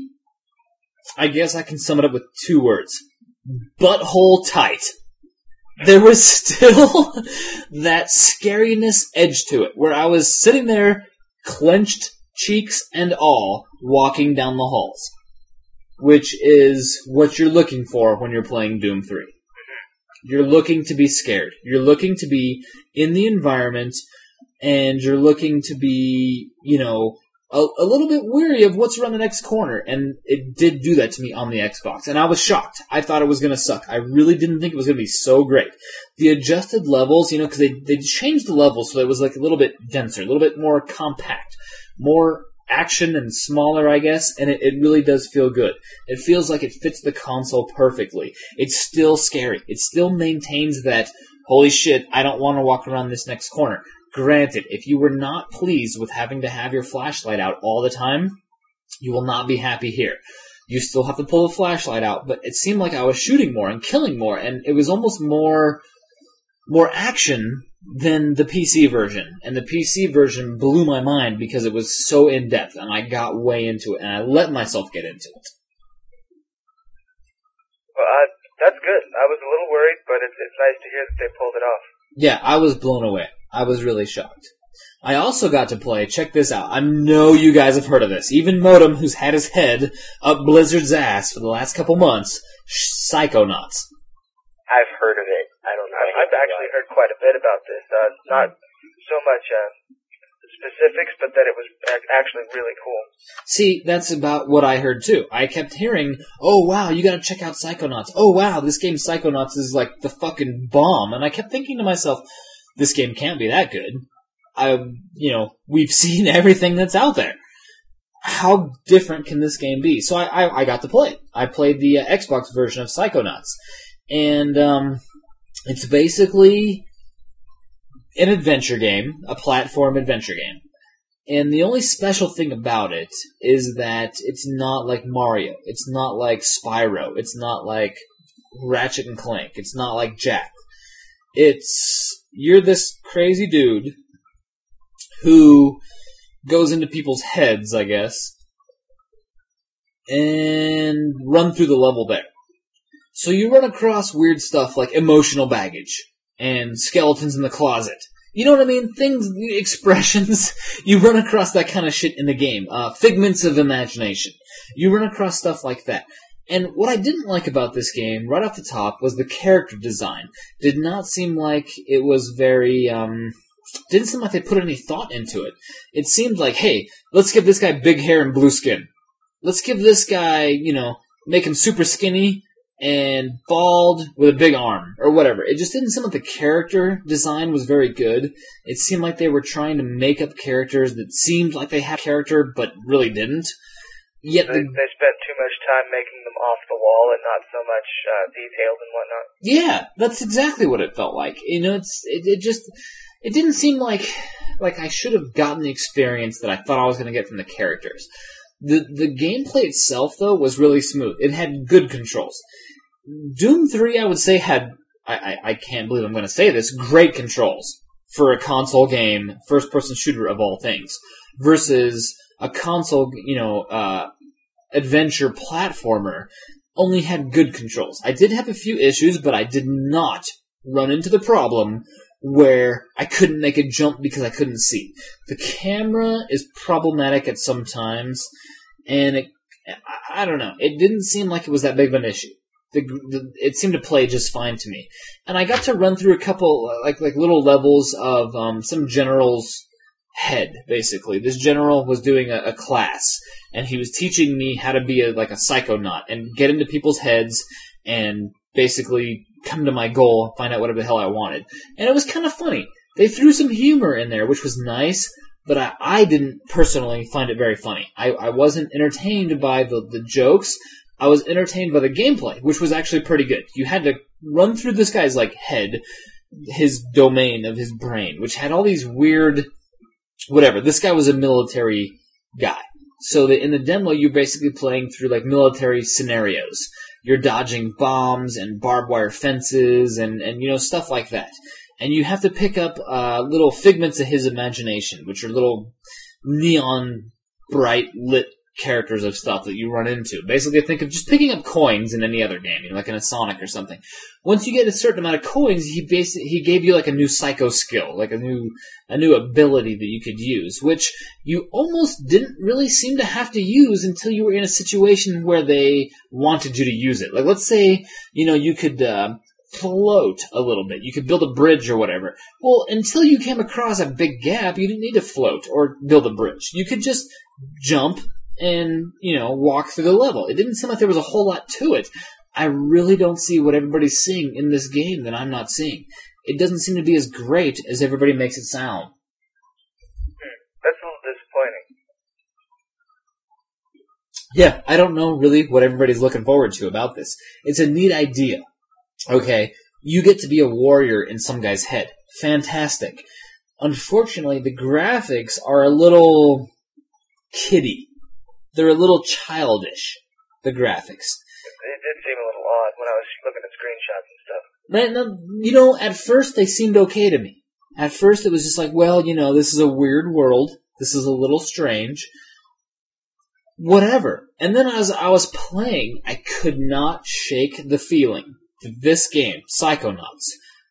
I guess I can sum it up with two words. Butthole tight. There was still that scariness edge to it, where I was sitting there, clenched cheeks and all, walking down the halls. Which is what you're looking for when you're playing Doom three. You're looking to be scared. You're looking to be in the environment, and you're looking to be, you know, A, a little bit weary of what's around the next corner, and it did do that to me on the Xbox, and I was shocked. I thought it was going to suck. I really didn't think it was going to be so great. The adjusted levels, you know, because they, they changed the levels so it was like a little bit denser, a little bit more compact, more action and smaller, I guess, and it, it really does feel good. It feels like it fits the console perfectly. It's still scary. It still maintains that, holy shit, I don't want to walk around this next corner. Granted, if you were not pleased with having to have your flashlight out all the time, you will not be happy here. You still have to pull the flashlight out, but it seemed like I was shooting more and killing more, and it was almost more more action than the P C version. And the P C version blew my mind because it was so in-depth, and I got way into it, and I let myself get into it. Well, uh, that's good. I was a little worried, but it's, it's nice to hear that they pulled it off. Yeah, I was blown away. I was really shocked. I also got to play, check this out, I know you guys have heard of this, even Modem, who's had his head up Blizzard's ass for the last couple months, Psychonauts. I've heard of it. I don't know. I've actually heard quite a bit about this. Uh, not so much uh, specifics, but that it was actually really cool. See, that's about what I heard too. I kept hearing, oh wow, you gotta check out Psychonauts. Oh wow, this game Psychonauts is like the fucking bomb. And I kept thinking to myself, this game can't be that good. I, you know, we've seen everything that's out there. How different can this game be? So I, I, I got to play it. I played the uh, Xbox version of Psychonauts. And, um, it's basically an adventure game, a platform adventure game. And the only special thing about it is that it's not like Mario. It's not like Spyro. It's not like Ratchet and Clank. It's not like Jak. It's, you're this crazy dude who goes into people's heads, I guess, and run through the level there. So you run across weird stuff like emotional baggage and skeletons in the closet. You know what I mean? Things, expressions. You run across that kind of shit in the game. Uh, figments of imagination. You run across stuff like that. And what I didn't like about this game, right off the top, was the character design. Did not seem like it was very, um, didn't seem like they put any thought into it. It seemed like, hey, let's give this guy big hair and blue skin. Let's give this guy, you know, make him super skinny and bald with a big arm, or whatever. It just didn't seem like the character design was very good. It seemed like they were trying to make up characters that seemed like they had character, but really didn't. Yet they, the, they spent too much time making them off the wall and not so much uh, detailed and whatnot. Yeah, that's exactly what it felt like. You know, it's it, it just it didn't seem like like I should have gotten the experience that I thought I was going to get from the characters. The the gameplay itself, though, was really smooth. It had good controls. Doom three, I would say, had, I, I, I can't believe I'm going to say this, great controls for a console game, first-person shooter of all things, versus a console, you know, uh, adventure platformer only had good controls. I did have a few issues, but I did not run into the problem where I couldn't make a jump because I couldn't see. The camera is problematic at some times, and it, I don't know, it didn't seem like it was that big of an issue. The, the, it seemed to play just fine to me. And I got to run through a couple, like, like little levels of, um, some general's head, basically. This general was doing a, a class, and he was teaching me how to be a, like a psychonaut, and get into people's heads, and basically come to my goal, find out whatever the hell I wanted. And it was kind of funny. They threw some humor in there, which was nice, but I, I didn't personally find it very funny. I, I wasn't entertained by the, the jokes. I was entertained by the gameplay, which was actually pretty good. You had to run through this guy's, like, head, his domain of his brain, which had all these weird, whatever. This guy was a military guy. So the, in the demo, you're basically playing through, like, military scenarios. You're dodging bombs and barbed wire fences and, and you know, stuff like that. And you have to pick up uh, little figments of his imagination, which are little neon bright lit characters of stuff that you run into. Basically, think of just picking up coins in any other game, you know, like in a Sonic or something. Once you get a certain amount of coins, he basically he gave you like a new psycho skill, like a new a new ability that you could use, which you almost didn't really seem to have to use until you were in a situation where they wanted you to use it. Like, let's say, you know, you could uh, float a little bit. You could build a bridge or whatever. Well, until you came across a big gap, you didn't need to float or build a bridge. You could just jump and, you know, walk through the level. It didn't seem like there was a whole lot to it. I really don't see what everybody's seeing in this game that I'm not seeing. It doesn't seem to be as great as everybody makes it sound. That's a little disappointing. Yeah, I don't know really what everybody's looking forward to about this. It's a neat idea. Okay, you get to be a warrior in some guy's head. Fantastic. Unfortunately, the graphics are a little kiddie. They're a little childish, the graphics. It did seem a little odd when I was looking at screenshots and stuff. Man, you know, at first they seemed okay to me. At first it was just like, well, you know, this is a weird world. This is a little strange. Whatever. And then as I was playing, I could not shake the feeling that this game, Psychonauts,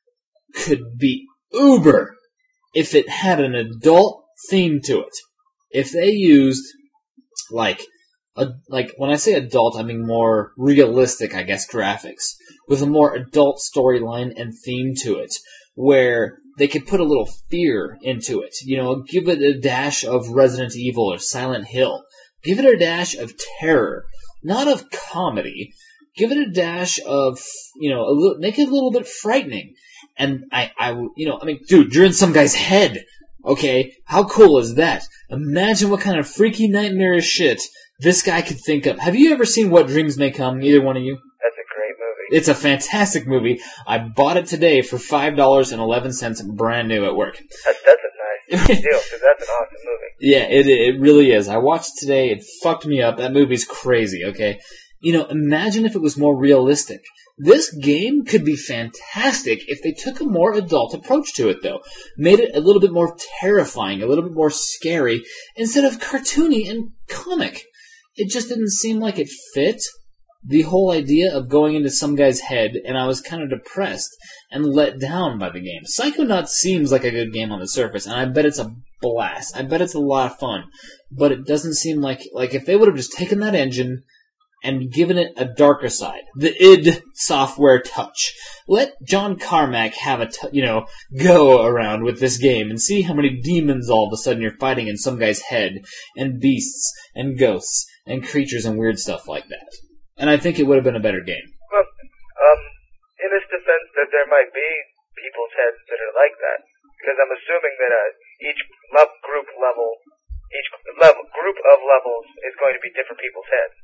could be uber if it had an adult theme to it. If they used... Like, a, like when I say adult, I mean more realistic, I guess, graphics with a more adult storyline and theme to it, where they could put a little fear into it. You know, give it a dash of Resident Evil or Silent Hill. Give it a dash of terror, not of comedy. Give it a dash of, you know, a little, make it a little bit frightening. And I, I, you know, I mean, dude, you're in some guy's head. Okay, how cool is that? Imagine what kind of freaky nightmarish shit this guy could think up. Have you ever seen What Dreams May Come, either one of you? That's a great movie. It's a fantastic movie. I bought it today for five dollars and eleven cents, brand new at work. That's, that's a nice deal, because that's an awesome movie. Yeah, it it really is. I watched it today, it fucked me up. That movie's crazy, okay? You know, imagine if it was more realistic. This game could be fantastic if they took a more adult approach to it, though. Made it a little bit more terrifying, a little bit more scary, instead of cartoony and comic. It just didn't seem like it fit the whole idea of going into some guy's head, and I was kind of depressed and let down by the game. Psychonauts seems like a good game on the surface, and I bet it's a blast. I bet it's a lot of fun. But it doesn't seem like, like if they would have just taken that engine and given it a darker side, the id Software touch. Let John Carmack have a, t- you know, go around with this game and see how many demons all of a sudden you're fighting in some guy's head, and beasts, and ghosts, and creatures and weird stuff like that. And I think it would have been a better game. Well, um, in its defense, that there might be people's heads that are like that, because I'm assuming that uh, each le- group level, each level, group of levels is going to be different people's heads.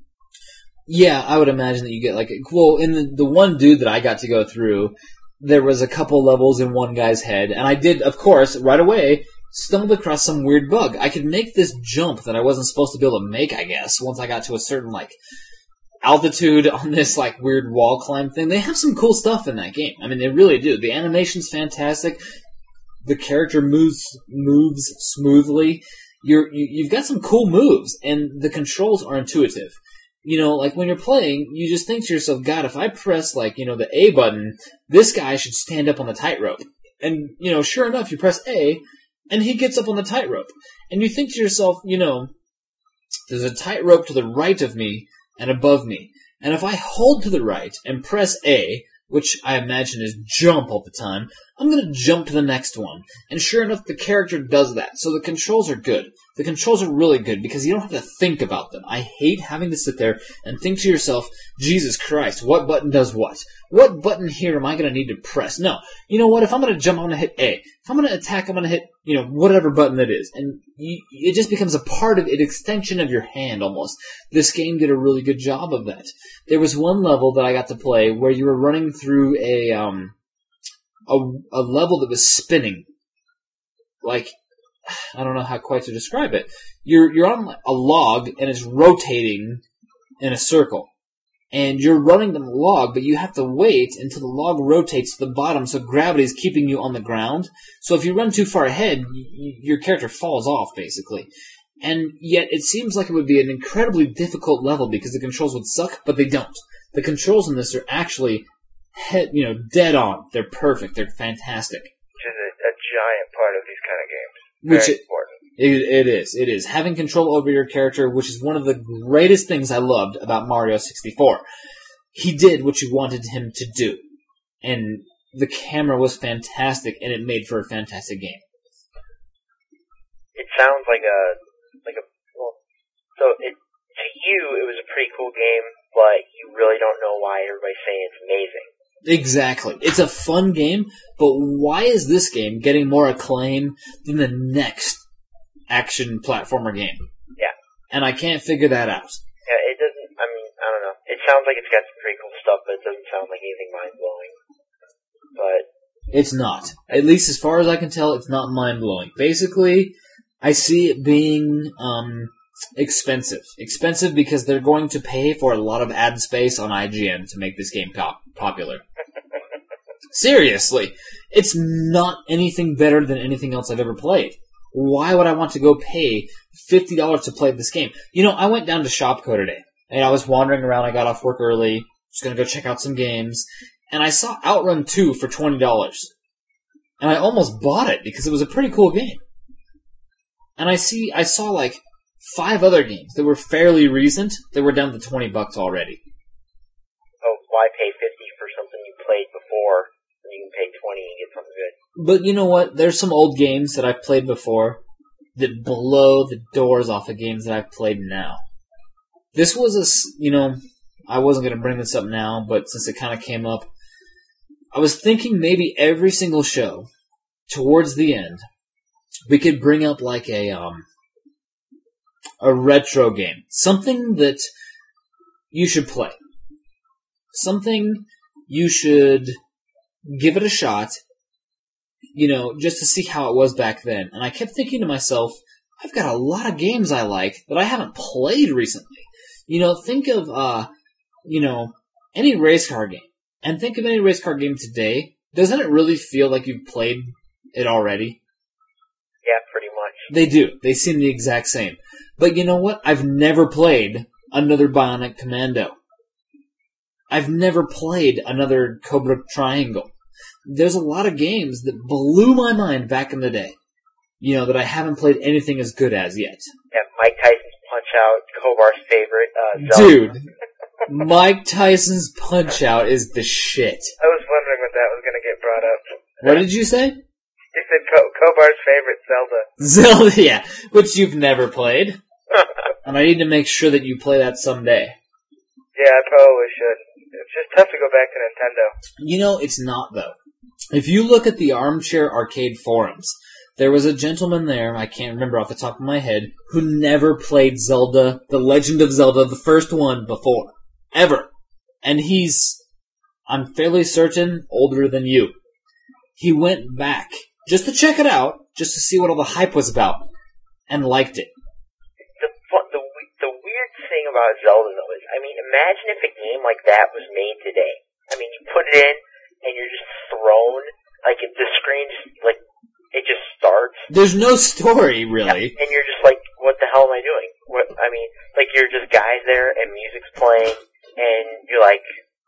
Yeah, I would imagine that you get like, well, in the, the one dude that I got to go through, there was a couple levels in one guy's head, and I did, of course, right away, stumbled across some weird bug. I could make this jump that I wasn't supposed to be able to make, I guess, once I got to a certain, like, altitude on this, like, weird wall climb thing. They have some cool stuff in that game. I mean, they really do. The animation's fantastic. The character moves moves smoothly. You're, you, you've got some cool moves, and the controls are intuitive. You know, like when you're playing, you just think to yourself, God, if I press, like, you know, the A button, this guy should stand up on the tightrope. And, you know, sure enough, you press A, and he gets up on the tightrope. And you think to yourself, you know, there's a tightrope to the right of me and above me. And if I hold to the right and press A, which I imagine is jump all the time, I'm going to jump to the next one. And sure enough, the character does that. So the controls are good. The controls are really good because you don't have to think about them. I hate having to sit there and think to yourself, Jesus Christ, what button does what? What button here am I going to need to press? No. You know what? If I'm going to jump, I'm going to hit A. If I'm going to attack, I'm going to hit, you know, whatever button it is. And you, it just becomes a part of, an extension of your hand almost. This game did a really good job of that. There was one level that I got to play where you were running through a, um, a, a level that was spinning. Like, I don't know how quite to describe it. You're, you're on a log and it's rotating in a circle. And you're running the log, but you have to wait until the log rotates to the bottom so gravity is keeping you on the ground. So if you run too far ahead, y- your character falls off, basically. And yet it seems like it would be an incredibly difficult level because the controls would suck, but they don't. The controls in this are actually, head, you know, dead on. They're perfect. They're fantastic. Which is a, a giant part of these kind of games. Very Which it, important. It, it is. It is. Having control over your character, which is one of the greatest things I loved about Mario sixty-four. He did what you wanted him to do. And the camera was fantastic, and it made for a fantastic game. It sounds like a, like a, well, so it, to you, it was a pretty cool game, but you really don't know why everybody's saying it's amazing. Exactly. It's a fun game, but why is this game getting more acclaim than the next action platformer game? Yeah. And I can't figure that out. Yeah, it doesn't, I mean, I don't know. It sounds like it's got some pretty cool stuff, but it doesn't sound like anything mind-blowing. But it's not. At least as far as I can tell, it's not mind-blowing. Basically, I see it being um, expensive. Expensive because they're going to pay for a lot of ad space on I G N to make this game pop- popular. Seriously. It's not anything better than anything else I've ever played. Why would I want to go pay fifty dollars to play this game? You know, I went down to Shopko today, and I was wandering around. I got off work early, just going to go check out some games, and I saw Outrun two for twenty dollars. And I almost bought it because it was a pretty cool game. And I see, I saw like five other games that were fairly recent that were down to twenty bucks already. Oh, why pay fifty for something you played before when you can pay twenty and get something good? But you know what? There's some old games that I've played before that blow the doors off of games that I've played now. This was a, you know, I wasn't going to bring this up now, but since it kind of came up, I was thinking maybe every single show, towards the end, we could bring up like a, um, a retro game. Something that you should play. Something you should give it a shot, you know, just to see how it was back then. And I kept thinking to myself, I've got a lot of games I like that I haven't played recently. You know, think of, uh, you know, any race car game. And think of any race car game today. Doesn't it really feel like you've played it already? Yeah, pretty much. They do. They seem the exact same. But you know what? I've never played another Bionic Commando. I've never played another Cobra Triangle. There's a lot of games that blew my mind back in the day. You know, that I haven't played anything as good as yet. Yeah, Mike Tyson's Punch-Out, Kovar's favorite, uh, Zelda. Dude, Mike Tyson's Punch-Out is the shit. I was wondering when that was going to get brought up. What did you say? You said Co- Kobar's favorite Zelda. Zelda, yeah, which you've never played. And I need to make sure that you play that someday. Yeah, I probably should. It's just tough to go back to Nintendo. You know, it's not, though. If you look at the Armchair Arcade forums, there was a gentleman there, I can't remember off the top of my head, who never played Zelda, The Legend of Zelda, the first one, before. Ever. And he's, I'm fairly certain, older than you. He went back, just to check it out, just to see what all the hype was about, and liked it. The, the, the weird thing about Zelda, though, is, I mean, imagine if a game like that was made today. I mean, you put it in, and you're just thrown, like, the screen just, like, it just starts. There's no story, really. Yeah, and you're just like, what the hell am I doing? What, I mean, like, you're just guys there, and music's playing, and you're like,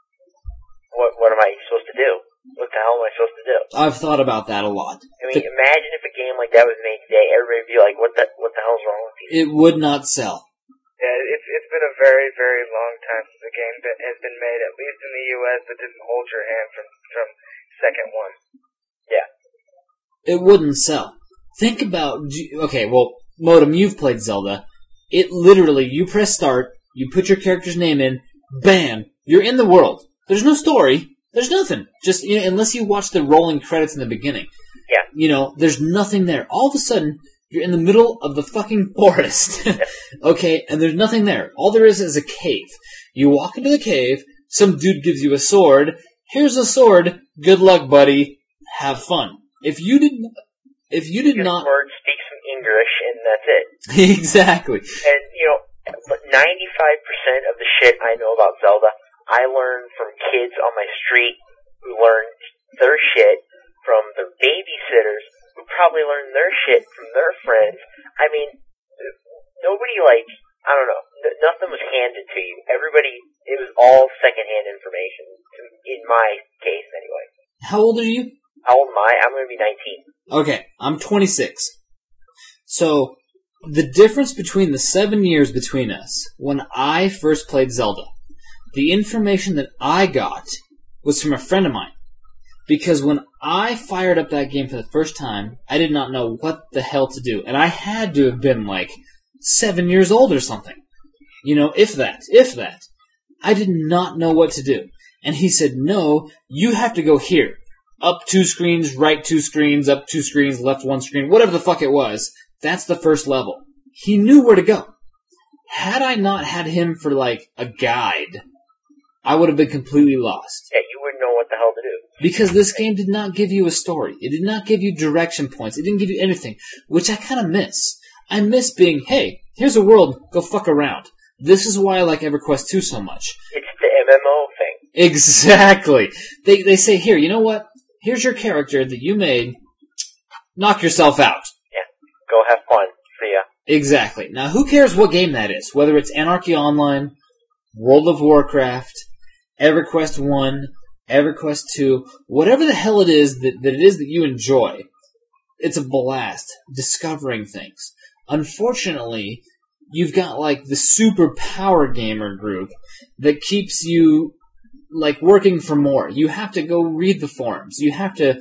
what what am I supposed to do? What the hell am I supposed to do? I've thought about that a lot. I mean, the, imagine if a game like that was made today, everybody would be like, what the, what the hell's wrong with these? It would not sell. Yeah, it's it's been a very, very long time since a game that has been made, at least in the U S, that didn't hold your hand from, from second one. Yeah. It wouldn't sell. Think about, okay, well, Modem, you've played Zelda. It literally, you press start, you put your character's name in, bam, you're in the world. There's no story. There's nothing. Just, you know, unless you watch the rolling credits in the beginning. Yeah. You know, there's nothing there. All of a sudden, you're in the middle of the fucking forest. Okay, and there's nothing there. All there is is a cave. You walk into the cave, some dude gives you a sword. Here's a sword. Good luck, buddy. Have fun. If you did, if you did Your not, sword, speak some English, and that's it. Exactly. And, you know, ninety-five percent of the shit I know about Zelda, I learned from kids on my street who learned their shit from their babysitters, who probably learned their shit from their friends. I mean, nobody, like, I don't know, n- nothing was handed to you. Everybody, it was all secondhand information, in my case anyway. How old are you? How old am I? I'm going to be nineteen. Okay, I'm twenty-six. So, the difference between the seven years between us, when I first played Zelda, the information that I got was from a friend of mine. Because when I fired up that game for the first time, I did not know what the hell to do. And I had to have been like seven years old or something. You know, if that, if that. I did not know what to do. And he said, no, you have to go here. Up two screens, right two screens, up two screens, left one screen, whatever the fuck it was. That's the first level. He knew where to go. Had I not had him for like a guide, I would have been completely lost. Yeah, you wouldn't know what the hell to do. Because this game did not give you a story. It did not give you direction points. It didn't give you anything, which I kind of miss. I miss being, hey, here's a world, go fuck around. This is why I like EverQuest two so much. It's the M M O thing. Exactly. They they say, here, you know what? Here's your character that you made. Knock yourself out. Yeah, go have fun. See ya. Exactly. Now, who cares what game that is? Whether it's Anarchy Online, World of Warcraft, EverQuest one, EverQuest two, whatever the hell it is that, that it is that you enjoy, it's a blast discovering things. Unfortunately, you've got like the super power gamer group that keeps you like working for more. You have to go read the forums. You have to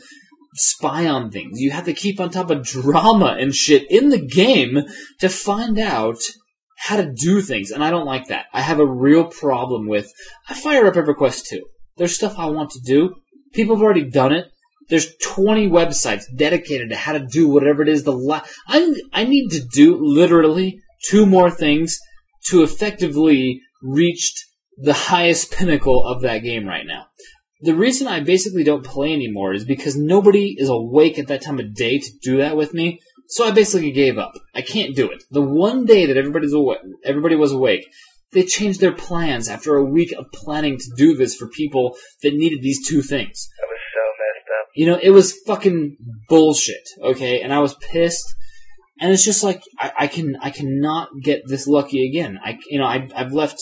spy on things. You have to keep on top of drama and shit in the game to find out how to do things. And I don't like that. I have a real problem with, I fire up EverQuest two. There's stuff I want to do. People have already done it. There's twenty websites dedicated to how to do whatever it is. The la- I, I need to do literally two more things to effectively reach the highest pinnacle of that game right now. The reason I basically don't play anymore is because nobody is awake at that time of day to do that with me, so I basically gave up. I can't do it. The one day that everybody's awake, everybody was awake, they changed their plans after a week of planning to do this for people that needed these two things. That was so messed up. You know, it was fucking bullshit, okay? And I was pissed. And it's just like, I, I can, I cannot get this lucky again. I, you know, I, I've left,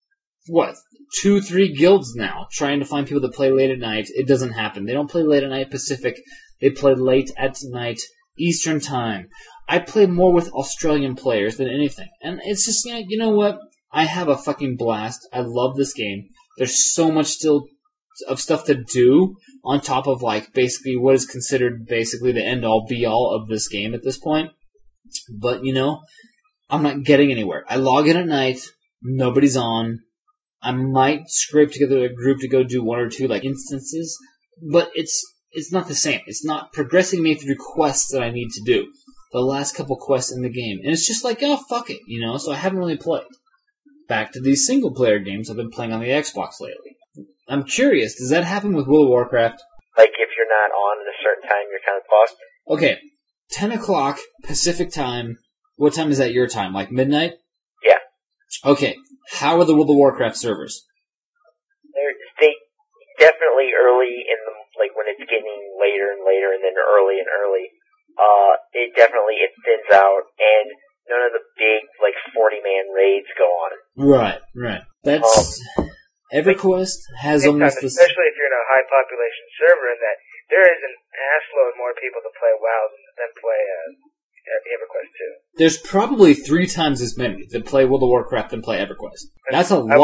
what, two, three guilds now, trying to find people that play late at night. It doesn't happen. They don't play late at night Pacific. They play late at night Eastern Time. I play more with Australian players than anything. And it's just, you know, you know what? I have a fucking blast. I love this game. There's so much still of stuff to do on top of, like, basically what is considered basically the end-all, be-all of this game at this point. But, you know, I'm not getting anywhere. I log in at night. Nobody's on. I might scrape together a group to go do one or two, like, instances. But it's it's not the same. It's not progressing me through quests that I need to do. The last couple quests in the game. And it's just like, oh, fuck it, you know? So I haven't really played. Back to these single-player games I've been playing on the Xbox lately. I'm curious, does that happen with World of Warcraft? Like, if you're not on at a certain time, you're kind of fucked? Okay, ten o'clock Pacific time. What time is that your time? Like midnight? Yeah. Okay, how are the World of Warcraft servers? They're, they definitely early in the, like, when it's getting later and later and then early and early, uh, it definitely, it thins out, and none of the big, like, forty-man raids go on. Right, right. That's... Um, EverQuest has almost this... Especially if you're in a high-population server, and that there is an assload more people to play WoW than, than play uh, uh, EverQuest two. There's probably three times as many that play World of Warcraft than play EverQuest. That's a I, lot.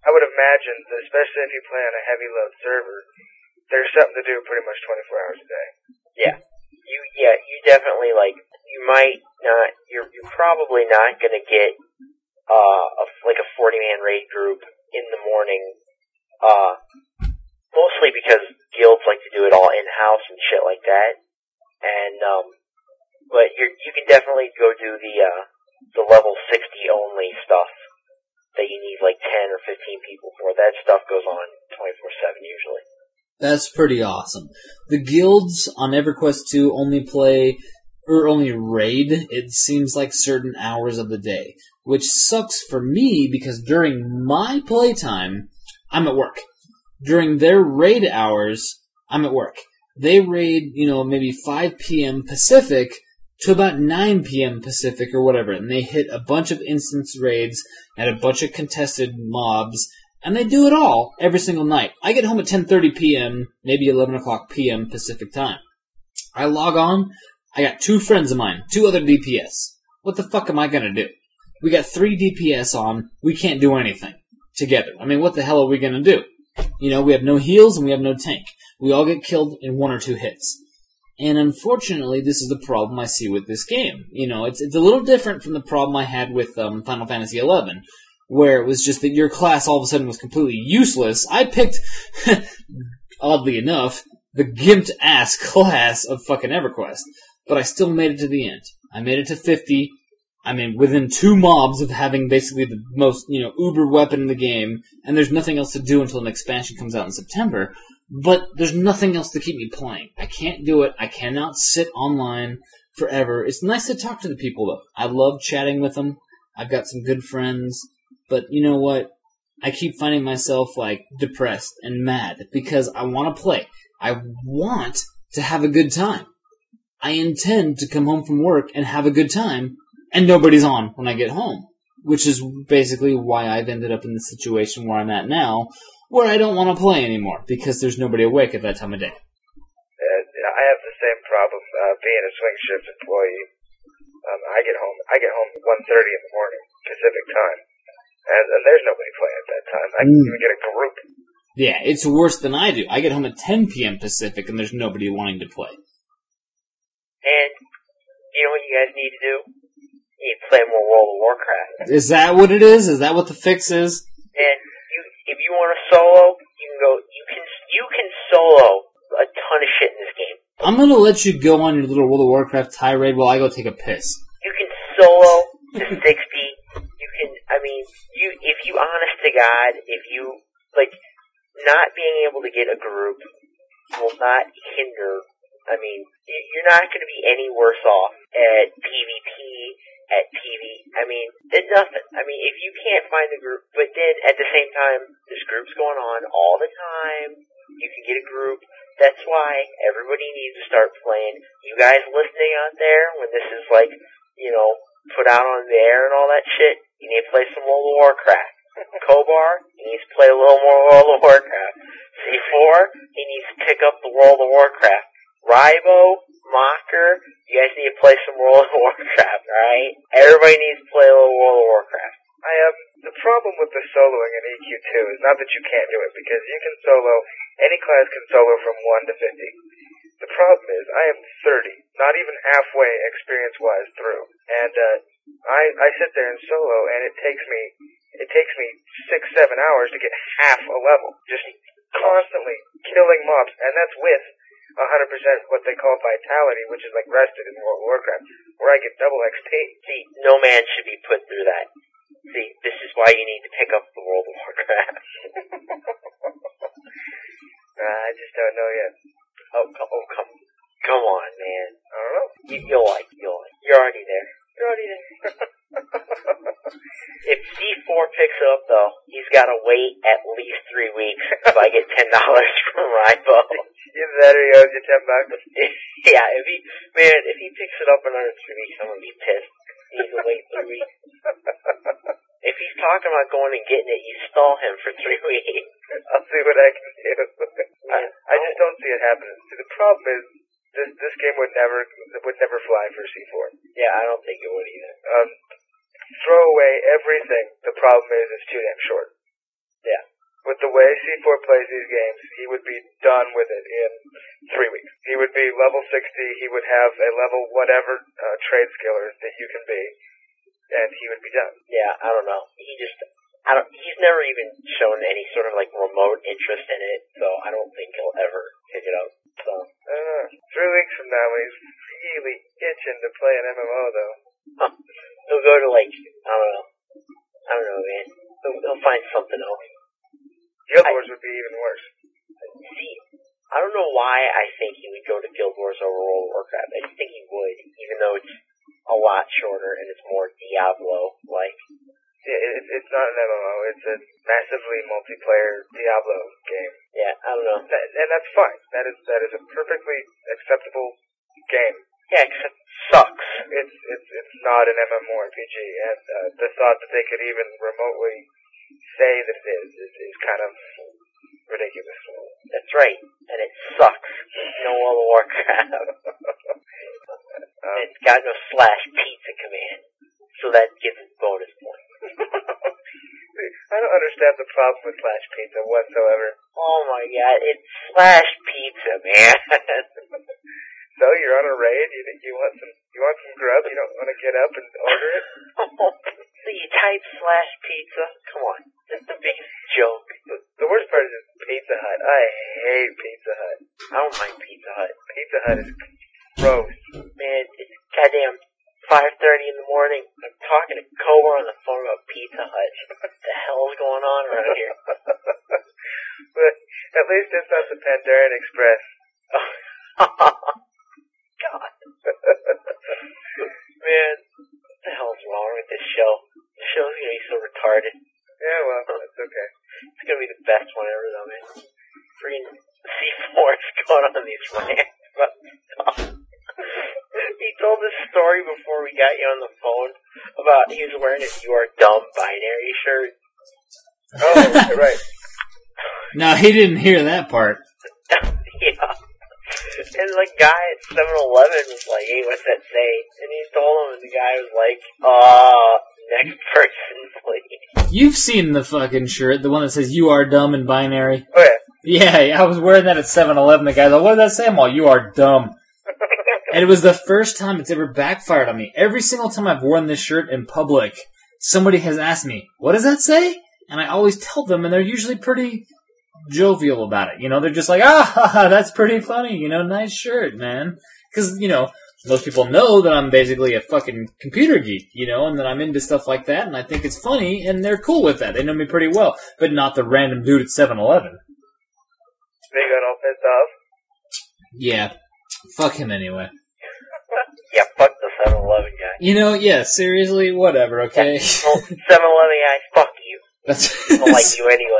I would imagine that especially if you play on a heavy load server, there's something to do pretty much twenty-four hours a day. Yeah. You, yeah, you definitely, like, you might not, you're, you're probably not gonna get, uh, a, like a forty-man raid group in the morning, uh, mostly because guilds like to do it all in-house and shit like that. And, um, but you're, you can definitely go do the, uh, the level sixty only stuff that you need like ten or fifteen people for. That stuff goes on twenty-four seven usually. That's pretty awesome. The guilds on EverQuest two only play, or only raid, it seems like certain hours of the day. Which sucks for me, because during my playtime, I'm at work. During their raid hours, I'm at work. They raid, you know, maybe five p.m. Pacific to about nine p.m. Pacific or whatever, and they hit a bunch of instance raids and a bunch of contested mobs, and they do it all every single night. I get home at ten thirty p.m., maybe eleven o'clock p.m. Pacific time. I log on, I got two friends of mine, two other D P S. What the fuck am I gonna do? We got three D P S on, we can't do anything together. I mean, what the hell are we gonna do? You know, we have no heals and we have no tank. We all get killed in one or two hits. And unfortunately, this is the problem I see with this game. You know, it's it's a little different from the problem I had with um, Final Fantasy eleven, where it was just that your class all of a sudden was completely useless. I picked, oddly enough, the gimped-ass class of fucking EverQuest, but I still made it to the end. I made it to fifty. I mean, within two mobs of having basically the most, you know, uber weapon in the game, and there's nothing else to do until an expansion comes out in September. But there's nothing else to keep me playing. I can't do it. I cannot sit online forever. It's nice to talk to the people, though. I love chatting with them. I've got some good friends. But you know what? I keep finding myself, like, depressed and mad because I want to play. I want to have a good time. I intend to come home from work and have a good time, and nobody's on when I get home. Which is basically why I've ended up in the situation where I'm at now, where I don't want to play anymore, because there's nobody awake at that time of day. Uh, I have the same problem, uh, being a swing shift employee. Um, I get home, I get home at one thirty in the morning, Pacific time, and, and there's nobody playing at that time. I can't Mm. even get a group. Yeah, it's worse than I do. I get home at ten p.m. Pacific, and there's nobody wanting to play. And, you know what you guys need to do? You need to play more World of Warcraft. Is that what it is? Is that what the fix is? And you, if you want to solo, you can go. You can you can solo a ton of shit in this game. I'm gonna let you go on your little World of Warcraft tirade while I go take a piss. You can solo to sixty. You can. I mean, you if you honest to God, if you like, not being able to get a group will not hinder. I mean, you're not going to be any worse off at PvP, at P V. I mean, it's nothing. I mean, if you can't find a group, but then at the same time, there's groups going on all the time. You can get a group. That's why everybody needs to start playing. You guys listening out there, when this is like, you know, put out on the air and all that shit, you need to play some World of Warcraft. Kobar, he needs to play a little more World of Warcraft. C four, he needs to pick up the World of Warcraft. Ribo, Mocker, you guys need to play some World of Warcraft, alright? Everybody needs to play a little World of Warcraft. I have the problem with the soloing in E Q two is not that you can't do it, because you can solo, any class can solo from one to fifty. The problem is, I am thirty, not even halfway experience-wise through, and uh, I I sit there and solo, and it takes me it takes me six, seven hours to get half a level, just constantly killing mobs, and that's with one hundred percent what they call vitality, which is like rested in World of Warcraft, where I get double X P. See, no man should be put through that. See, this is why you need to pick up the World of Warcraft. uh, I just don't know yet. Oh, come, oh, come, come on, man. I don't know. You, you'll like, you'll like. You're already there. You're already there. If C four picks it up, though, he's got to wait at least three weeks if I get ten dollars from Ribo. Either that or he owes you ten bucks. Yeah, if he, man, if he picks it up in under three weeks, I'm going to be pissed. He needs to wait three weeks. If he's talking about going and getting it, you stall him for three weeks. I'll see what I can do. I, I just don't see it happening. See, the problem is, this this game would never would never fly for C four. Yeah, I don't think it would either. Um, throw away everything. The problem is, it's too damn short. Yeah. With the way C four plays these games, he would be done with it in three weeks. He would be level sixty, he would have a level whatever uh, trade skiller that you can be, and he would be done. Yeah, I don't know. He just, I don't, he's never even shown any sort of like remote interest in it, so I don't think he'll ever pick it up. So, I don't know. Three weeks from now, when he's really itching to play an M M O, though. huh, he'll go to like, I don't know. I don't know, man. He'll, he'll find something else. Guild Wars would be even worse. See, I don't know why I think he would go to Guild Wars over World of Warcraft. I just think he would, even though it's a lot shorter and it's more Diablo-like. Yeah, it, it's not an M M O. It's a massively multiplayer Diablo game. Yeah, I don't know. That, and that's fine. That is that is a perfectly acceptable game. Yeah, except it sucks. It's it's it's not an MMORPG, and uh, the thought that they could even remotely say that it is is, is kind of ridiculous. That's right, and it sucks. No World of Warcraft. um, It's got no slash pizza command, so that gives it bonus points. I don't understand the problem with Slash Pizza whatsoever. Oh my god, it's slash pizza, man. So you're on a raid, you you want some you want some grub, you don't want to get up and order it? So you type slash pizza? Come on, that's the biggest joke. The, the worst part is Pizza Hut. I hate Pizza Hut. I don't mind Pizza Hut. Pizza Hut is gross. Man, it's goddamn five thirty in the morning. I'm talking to Cobra on the phone about Pizza Hut. What the hell is going on around here? But at least it's not the Pandaren Express. God. Man, what the hell's wrong with this show? The show's gonna be so retarded. Yeah, well, that's okay. It's gonna be the best one ever, though, man. Freaking C four is going on these rants about stuff. He told this story before we got you on the phone about he was wearing a "You Are Dumb" binary shirt. Oh, right. No, he didn't hear that part. Yeah. And the guy at seven eleven was like, hey, what's that say? And he told him, and the guy was like, uh, next person, please. You've seen the fucking shirt, the one that says "You Are Dumb" in binary. Oh, yeah. Yeah, I was wearing that at seven eleven. The guy's like, what did that say? I'm all, "You are dumb." And it was the first time it's ever backfired on me. Every single time I've worn this shirt in public, somebody has asked me, what does that say? And I always tell them, and they're usually pretty jovial about it. You know, they're just like, ah, that's pretty funny. You know, nice shirt, man. Because, you know, most people know that I'm basically a fucking computer geek, you know, and that I'm into stuff like that, and I think it's funny, and they're cool with that. They know me pretty well. But not the random dude at seven eleven. They got all pissed off. Yeah. Fuck him anyway. Yeah, fuck the seven eleven guy. You know, yeah, seriously, whatever, okay? Yeah, well, seven eleven guy, fuck you. That's I don't like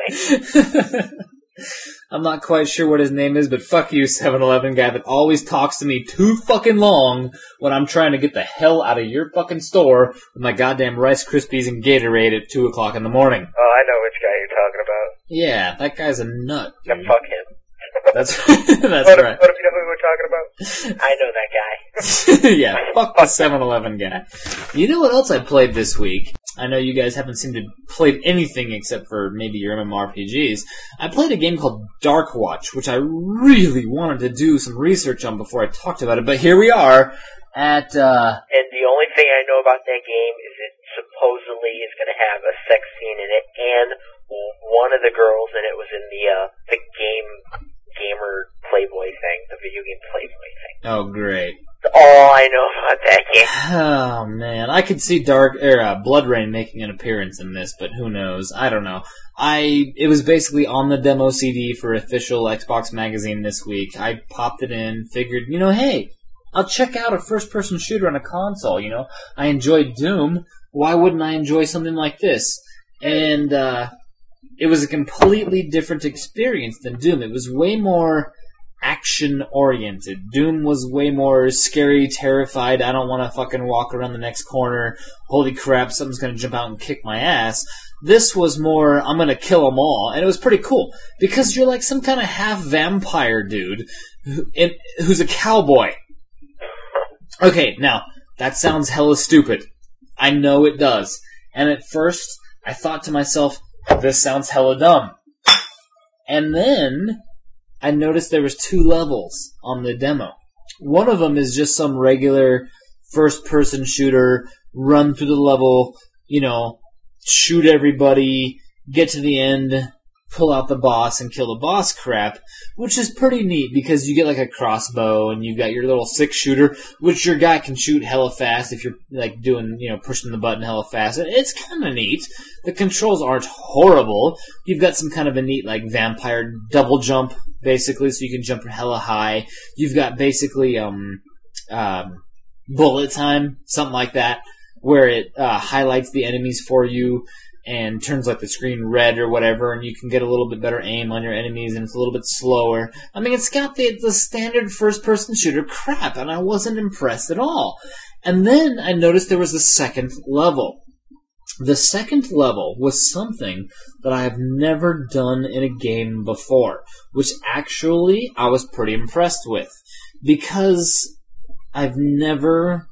you anyway. I'm not quite sure what his name is, but fuck you, seven eleven guy that always talks to me too fucking long when I'm trying to get the hell out of your fucking store with my goddamn Rice Krispies and Gatorade at two o'clock in the morning. Oh, I know which guy you're talking about. Yeah, that guy's a nut. Yeah, dude. fuck him. That's that's what, right. What if you know who we're talking about? I know that guy. Yeah, fuck the seven eleven guy. You know what else I played this week? I know you guys haven't seemed to played anything except for maybe your MMORPGs. I played a game called Dark Watch, which I really wanted to do some research on before I talked about it, but here we are at, uh... And the only thing I know about that game is it supposedly is going to have a sex scene in it, and one of the girls in it was in the, uh, the game... gamer Playboy thing, the video game Playboy thing. Oh, great. That's all I know about that game. Oh, man. I could see Dark, er, uh, Blood Rain making an appearance in this, but who knows? I don't know. I, it was basically on the demo C D for official Xbox Magazine this week. I popped it in, figured, you know, hey, I'll check out a first-person shooter on a console, you know? I enjoyed Doom. Why wouldn't I enjoy something like this? And, uh... it was a completely different experience than Doom. It was way more action-oriented. Doom was way more scary, terrified, I don't want to fucking walk around the next corner, holy crap, something's going to jump out and kick my ass. This was more, I'm going to kill them all, and it was pretty cool. Because you're like some kind of half-vampire dude who, in, who's a cowboy. Okay, now, that sounds hella stupid. I know it does. And at first, I thought to myself, this sounds hella dumb. And then I noticed there was two levels on the demo. One of them is just some regular first-person shooter, run through the level, you know, shoot everybody, get to the end, pull out the boss and kill the boss crap, which is pretty neat because you get like a crossbow and you've got your little six-shooter, which your guy can shoot hella fast if you're like doing, you know, pushing the button hella fast. It's kind of neat. The controls aren't horrible. You've got some kind of a neat like vampire double jump, basically, so you can jump hella high. You've got basically um, um, bullet time, something like that, where it uh, highlights the enemies for you and turns like the screen red or whatever, and you can get a little bit better aim on your enemies, and it's a little bit slower. I mean, it's got the, the standard first-person shooter crap, and I wasn't impressed at all. And then I noticed there was a second level. The second level was something that I have never done in a game before, which actually I was pretty impressed with, because I've never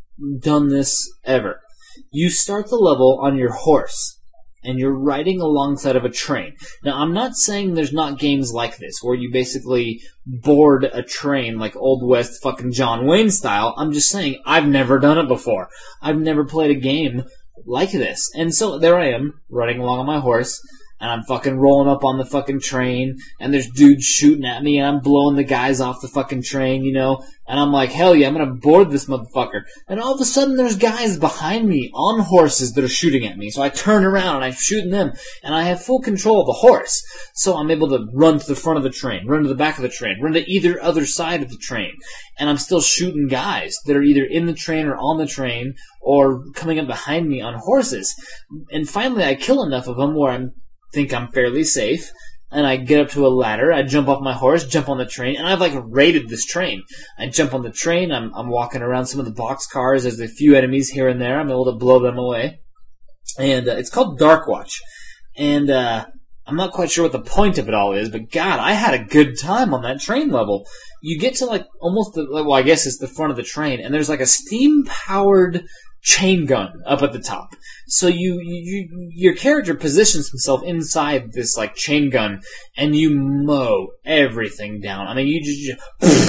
done this ever. You start the level on your horse, and you're riding alongside of a train. Now, I'm not saying there's not games like this, where you basically board a train like Old West fucking John Wayne style. I'm just saying, I've never done it before. I've never played a game like this. And so, there I am, riding along on my horse, and I'm fucking rolling up on the fucking train, and there's dudes shooting at me, and I'm blowing the guys off the fucking train, you know, and I'm like, hell yeah, I'm gonna board this motherfucker. And all of a sudden, there's guys behind me on horses that are shooting at me, so I turn around, and I'm shooting them, and I have full control of the horse. So I'm able to run to the front of the train, run to the back of the train, run to either other side of the train, and I'm still shooting guys that are either in the train or on the train, or coming up behind me on horses. And finally, I kill enough of them where I'm think I'm fairly safe, and I get up to a ladder, I jump off my horse, jump on the train, and I've like raided this train. I jump on the train, I'm, I'm walking around some of the box cars, there's a few enemies here and there, I'm able to blow them away. And uh, it's called Darkwatch. And uh, I'm not quite sure what the point of it all is, but God, I had a good time on that train level. You get to like almost the, well, I guess it's the front of the train, and there's like a steam-powered chain gun up at the top. So you, you, your character positions himself inside this like chain gun, and you mow everything down. I mean, you just,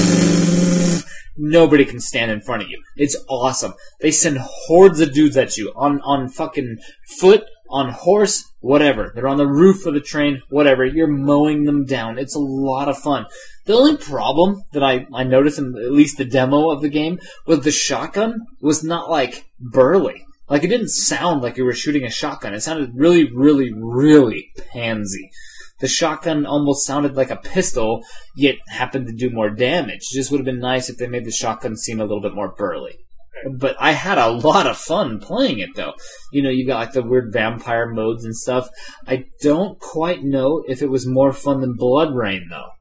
just nobody can stand in front of you. It's awesome. They send hordes of dudes at you on on fucking foot, on horse, whatever. They're on the roof of the train, whatever. You're mowing them down. It's a lot of fun. The only problem that I, I noticed in at least the demo of the game was the shotgun was not like burly. Like, it didn't sound like you were shooting a shotgun. It sounded really, really, really pansy. The shotgun almost sounded like a pistol, yet happened to do more damage. It just would have been nice if they made the shotgun seem a little bit more burly. But I had a lot of fun playing it, though. You know, you got like the weird vampire modes and stuff. I don't quite know if it was more fun than Blood Rain, though.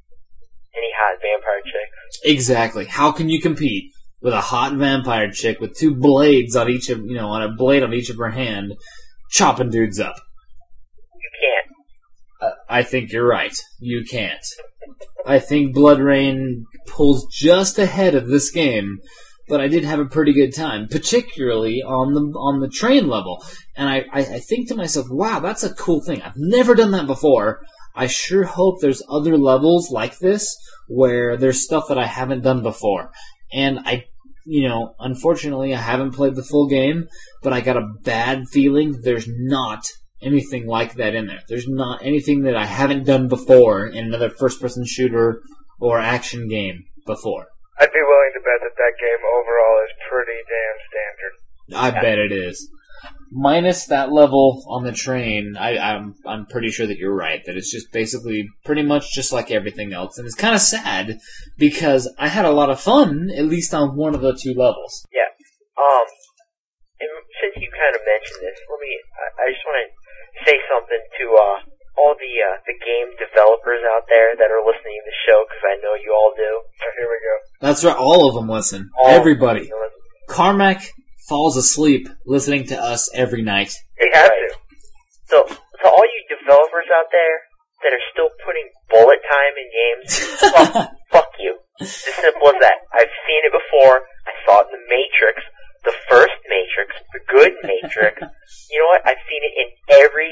Any hot vampire chicks? Exactly. How can you compete with a hot vampire chick with two blades on each of, you know, on a blade on each of her hand, chopping dudes up? You can't. Uh, I think you're right. You can't. I think Blood Rain pulls just ahead of this game, but I did have a pretty good time, particularly on the on the train level. And I, I, I think to myself, wow, that's a cool thing. I've never done that before. I sure hope there's other levels like this where there's stuff that I haven't done before. And I, you know, unfortunately I haven't played the full game, but I got a bad feeling there's not anything like that in there. There's not anything that I haven't done before in another first-person shooter or action game before. I'd be willing to bet that that game overall is pretty damn standard. I bet it is. Minus that level on the train, I, I'm I'm pretty sure that you're right. That it's just basically pretty much just like everything else, and it's kind of sad because I had a lot of fun at least on one of the two levels. Yeah. Um. And since you kind of mentioned this, let me. I, I just want to say something to uh all the uh, the game developers out there that are listening to the show, because I know you all do. Oh, here we go. That's right. All of them listen. All Everybody. Carmack falls asleep listening to us every night. He had to. So, so all you developers out there that are still putting bullet time in games, fuck, fuck you. It's as simple as that. I've seen it before. I saw it in the Matrix, the first Matrix, the good Matrix. You know what? I've seen it in every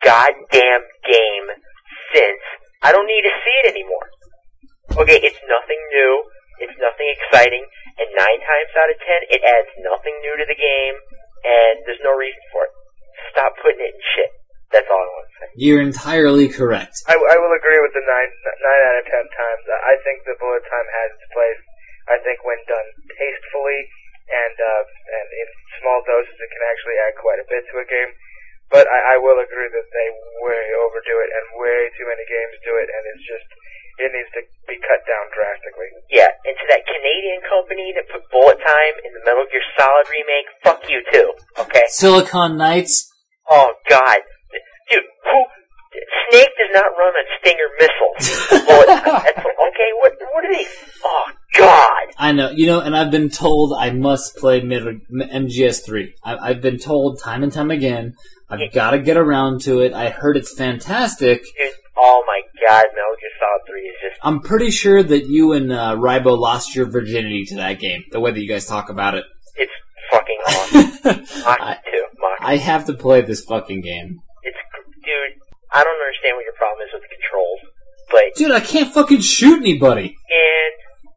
goddamn game since. I don't need to see it anymore. Okay, it's nothing new, it's nothing exciting, and nine times out of ten, it adds nothing new to the game, and there's no reason for it. Stop putting it in shit. That's all I want to say. You're entirely correct. I, I will agree with the nine, nine out of ten times. I think the bullet time has its place. I think when done tastefully and uh, and in small doses, it can actually add quite a bit to a game. But I, I will agree that they way overdo it, and way too many games do it, and it's just, it needs to be cut down drastically. Yeah, and to that Canadian company that put bullet time in the Metal Gear Solid remake, fuck you too, okay? Silicon Knights. Oh, God. Dude, who... Snake does not run on Stinger missiles. Bullet time. That's, okay, what, what are they... Oh, God. I know, you know, and I've been told I must play M G S three. I, I've been told time and time again, I've got to get around to it. I heard it's fantastic. Dude, oh my God, Metal Gear Solid three is just... I'm pretty sure that you and uh, Rybo lost your virginity to that game, the way that you guys talk about it. It's fucking awesome. Mock too. Mock. I have to play this fucking game. It's... Dude, I don't understand what your problem is with the controls, but... Dude, I can't fucking shoot anybody! And...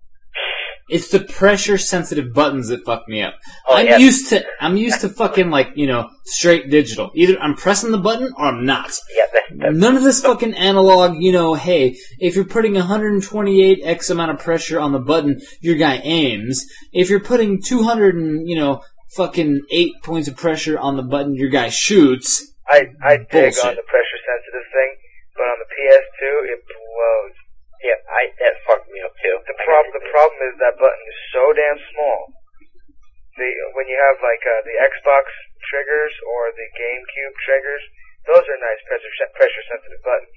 It's the pressure-sensitive buttons that fuck me up. Oh, I'm yeah. used to, I'm used to fucking, like, you know, straight digital. Either I'm pressing the button or I'm not. Yeah, that, that's... None of this fucking analog, you know, hey, if you're putting one hundred twenty-eight X amount of pressure on the button, your guy aims. If you're putting two hundred and, you know, fucking eight points of pressure on the button, your guy shoots. I, I dig Bullshit. on the pressure-sensitive thing, but on the P S two, it blows. Yeah, I, that fucked me up too. The problem, the problem is that button is so damn small. The when you have like uh, the Xbox triggers or the GameCube triggers, those are nice pressure pressure sensitive buttons.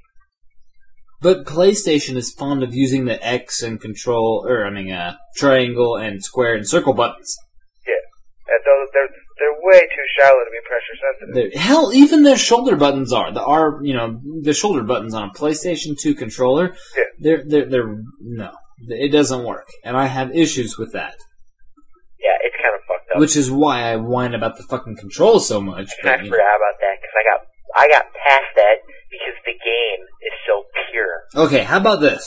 But PlayStation is fond of using the X and control, or I mean, uh, triangle and square and circle buttons. Yeah, and those they're they're way too shallow to be pressure sensitive. They're, hell, even their shoulder buttons are. The R, you know, the shoulder buttons on a PlayStation two controller. Yeah. They're, they're, they're, no. It doesn't work. And I have issues with that. Yeah, it's kind of fucked up. Which is why I whine about the fucking controls so much. I But, forgot you know. about that, because I got, I got past that because the game is so pure. Okay, how about this?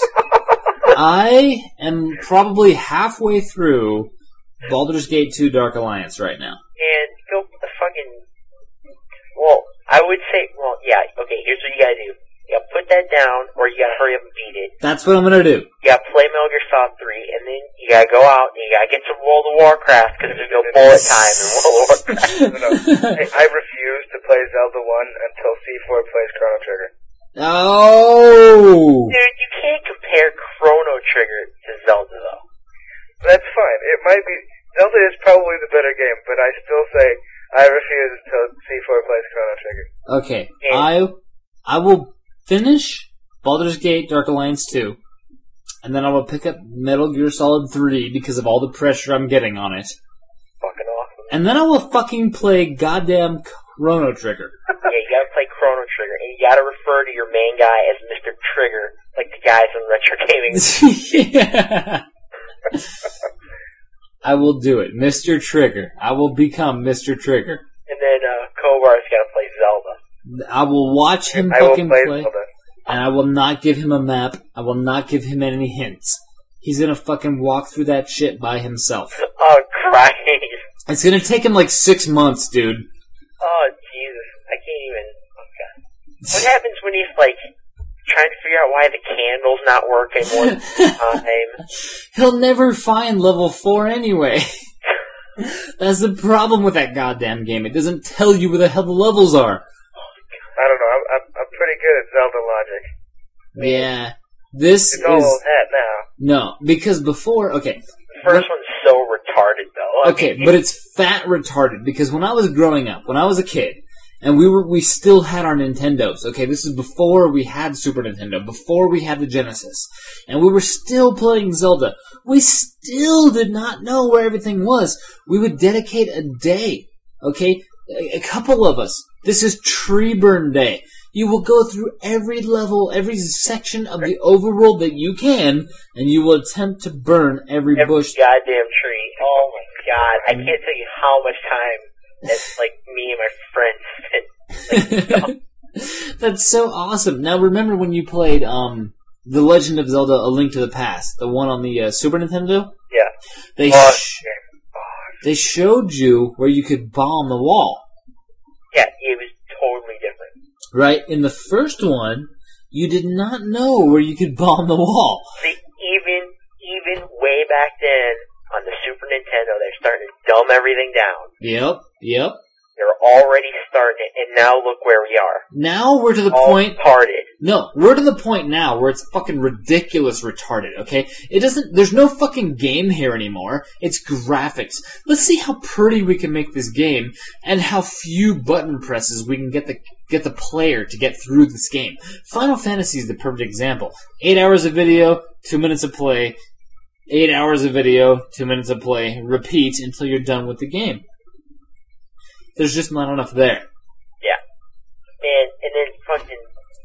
I am probably halfway through Baldur's Gate two Dark Alliance right now. And go fucking... Well, I would say... Well, yeah, okay, here's what you gotta do. You gotta put that down, or you gotta hurry up and beat it. That's what I'm gonna do. You gotta play Metal Gear Solid three, and then you gotta go out and you gotta get some World of Warcraft, because there's no bullet time in World of Warcraft. No, no. I, I refuse to play Zelda one until C four plays Chrono Trigger. Oh! Dude, you can't compare Chrono Trigger to Zelda, though. That's fine. It might be... Zelda is probably the better game, but I still say I refuse until C four plays Chrono Trigger. Okay, I I will finish Baldur's Gate Dark Alliance two, and then I will pick up Metal Gear Solid three because of all the pressure I'm getting on it. Fucking awesome. And then I will fucking play goddamn Chrono Trigger. Yeah, you gotta play Chrono Trigger, and you gotta refer to your main guy as Mister Trigger, like the guys in retro gaming. Yeah. I will do it. Mister Trigger. I will become Mister Trigger. And then, uh, Kovar's gotta play Zelda. I will watch him I will fucking play play, Zelda. and I will not give him a map. I will not give him any hints. He's gonna fucking walk through that shit by himself. Oh, Christ. It's gonna take him like six months, dude. Oh, Jesus. I can't even... Oh, God. What happens when he's, like, trying to figure out why the candle's not working one time? He'll never find level four anyway. That's the problem with that goddamn game. It doesn't tell you where the hell the levels are. I don't know. I'm, I'm, I'm pretty good at Zelda logic. Yeah. This It's all is... that now. No, because before... Okay. The first one's so retarded, though. I Okay, mean, but it's fat retarded, because when I was growing up, when I was a kid, and we were we still had our Nintendos, okay, this is before we had Super Nintendo, before we had the Genesis, and we were still playing Zelda. We still did not know where everything was. We would dedicate a day, okay, a, a couple of us. This is Tree Burn Day. You will go through every level, every section of the overworld that you can, and you will attempt to burn every, every bush. goddamn tree. Oh, my God. I can't tell you how much time that, like, me and my friends spent. Like, That's so awesome. Now, remember when you played um, The Legend of Zelda: A Link to the Past, the one on the uh, Super Nintendo? Yeah. They Oh, sh- they showed you where you could bomb the wall. Yeah, it was totally different. Right? In the first one, you did not know where you could bomb the wall. See, even even way back then on the Super Nintendo, they're starting to dumb everything down. Yep, yep. They're already starting it, and now look where we are. Now we're to the All point... parted. No, we're to the point now where it's fucking ridiculous retarded, okay? It doesn't, there's no fucking game here anymore. It's graphics. Let's see how pretty we can make this game and how few button presses we can get the, get the player to get through this game. Final Fantasy is the perfect example. Eight hours of video, two minutes of play. Eight hours of video, two minutes of play. Repeat until you're done with the game. There's just not enough there. Yeah. And, and then fucking,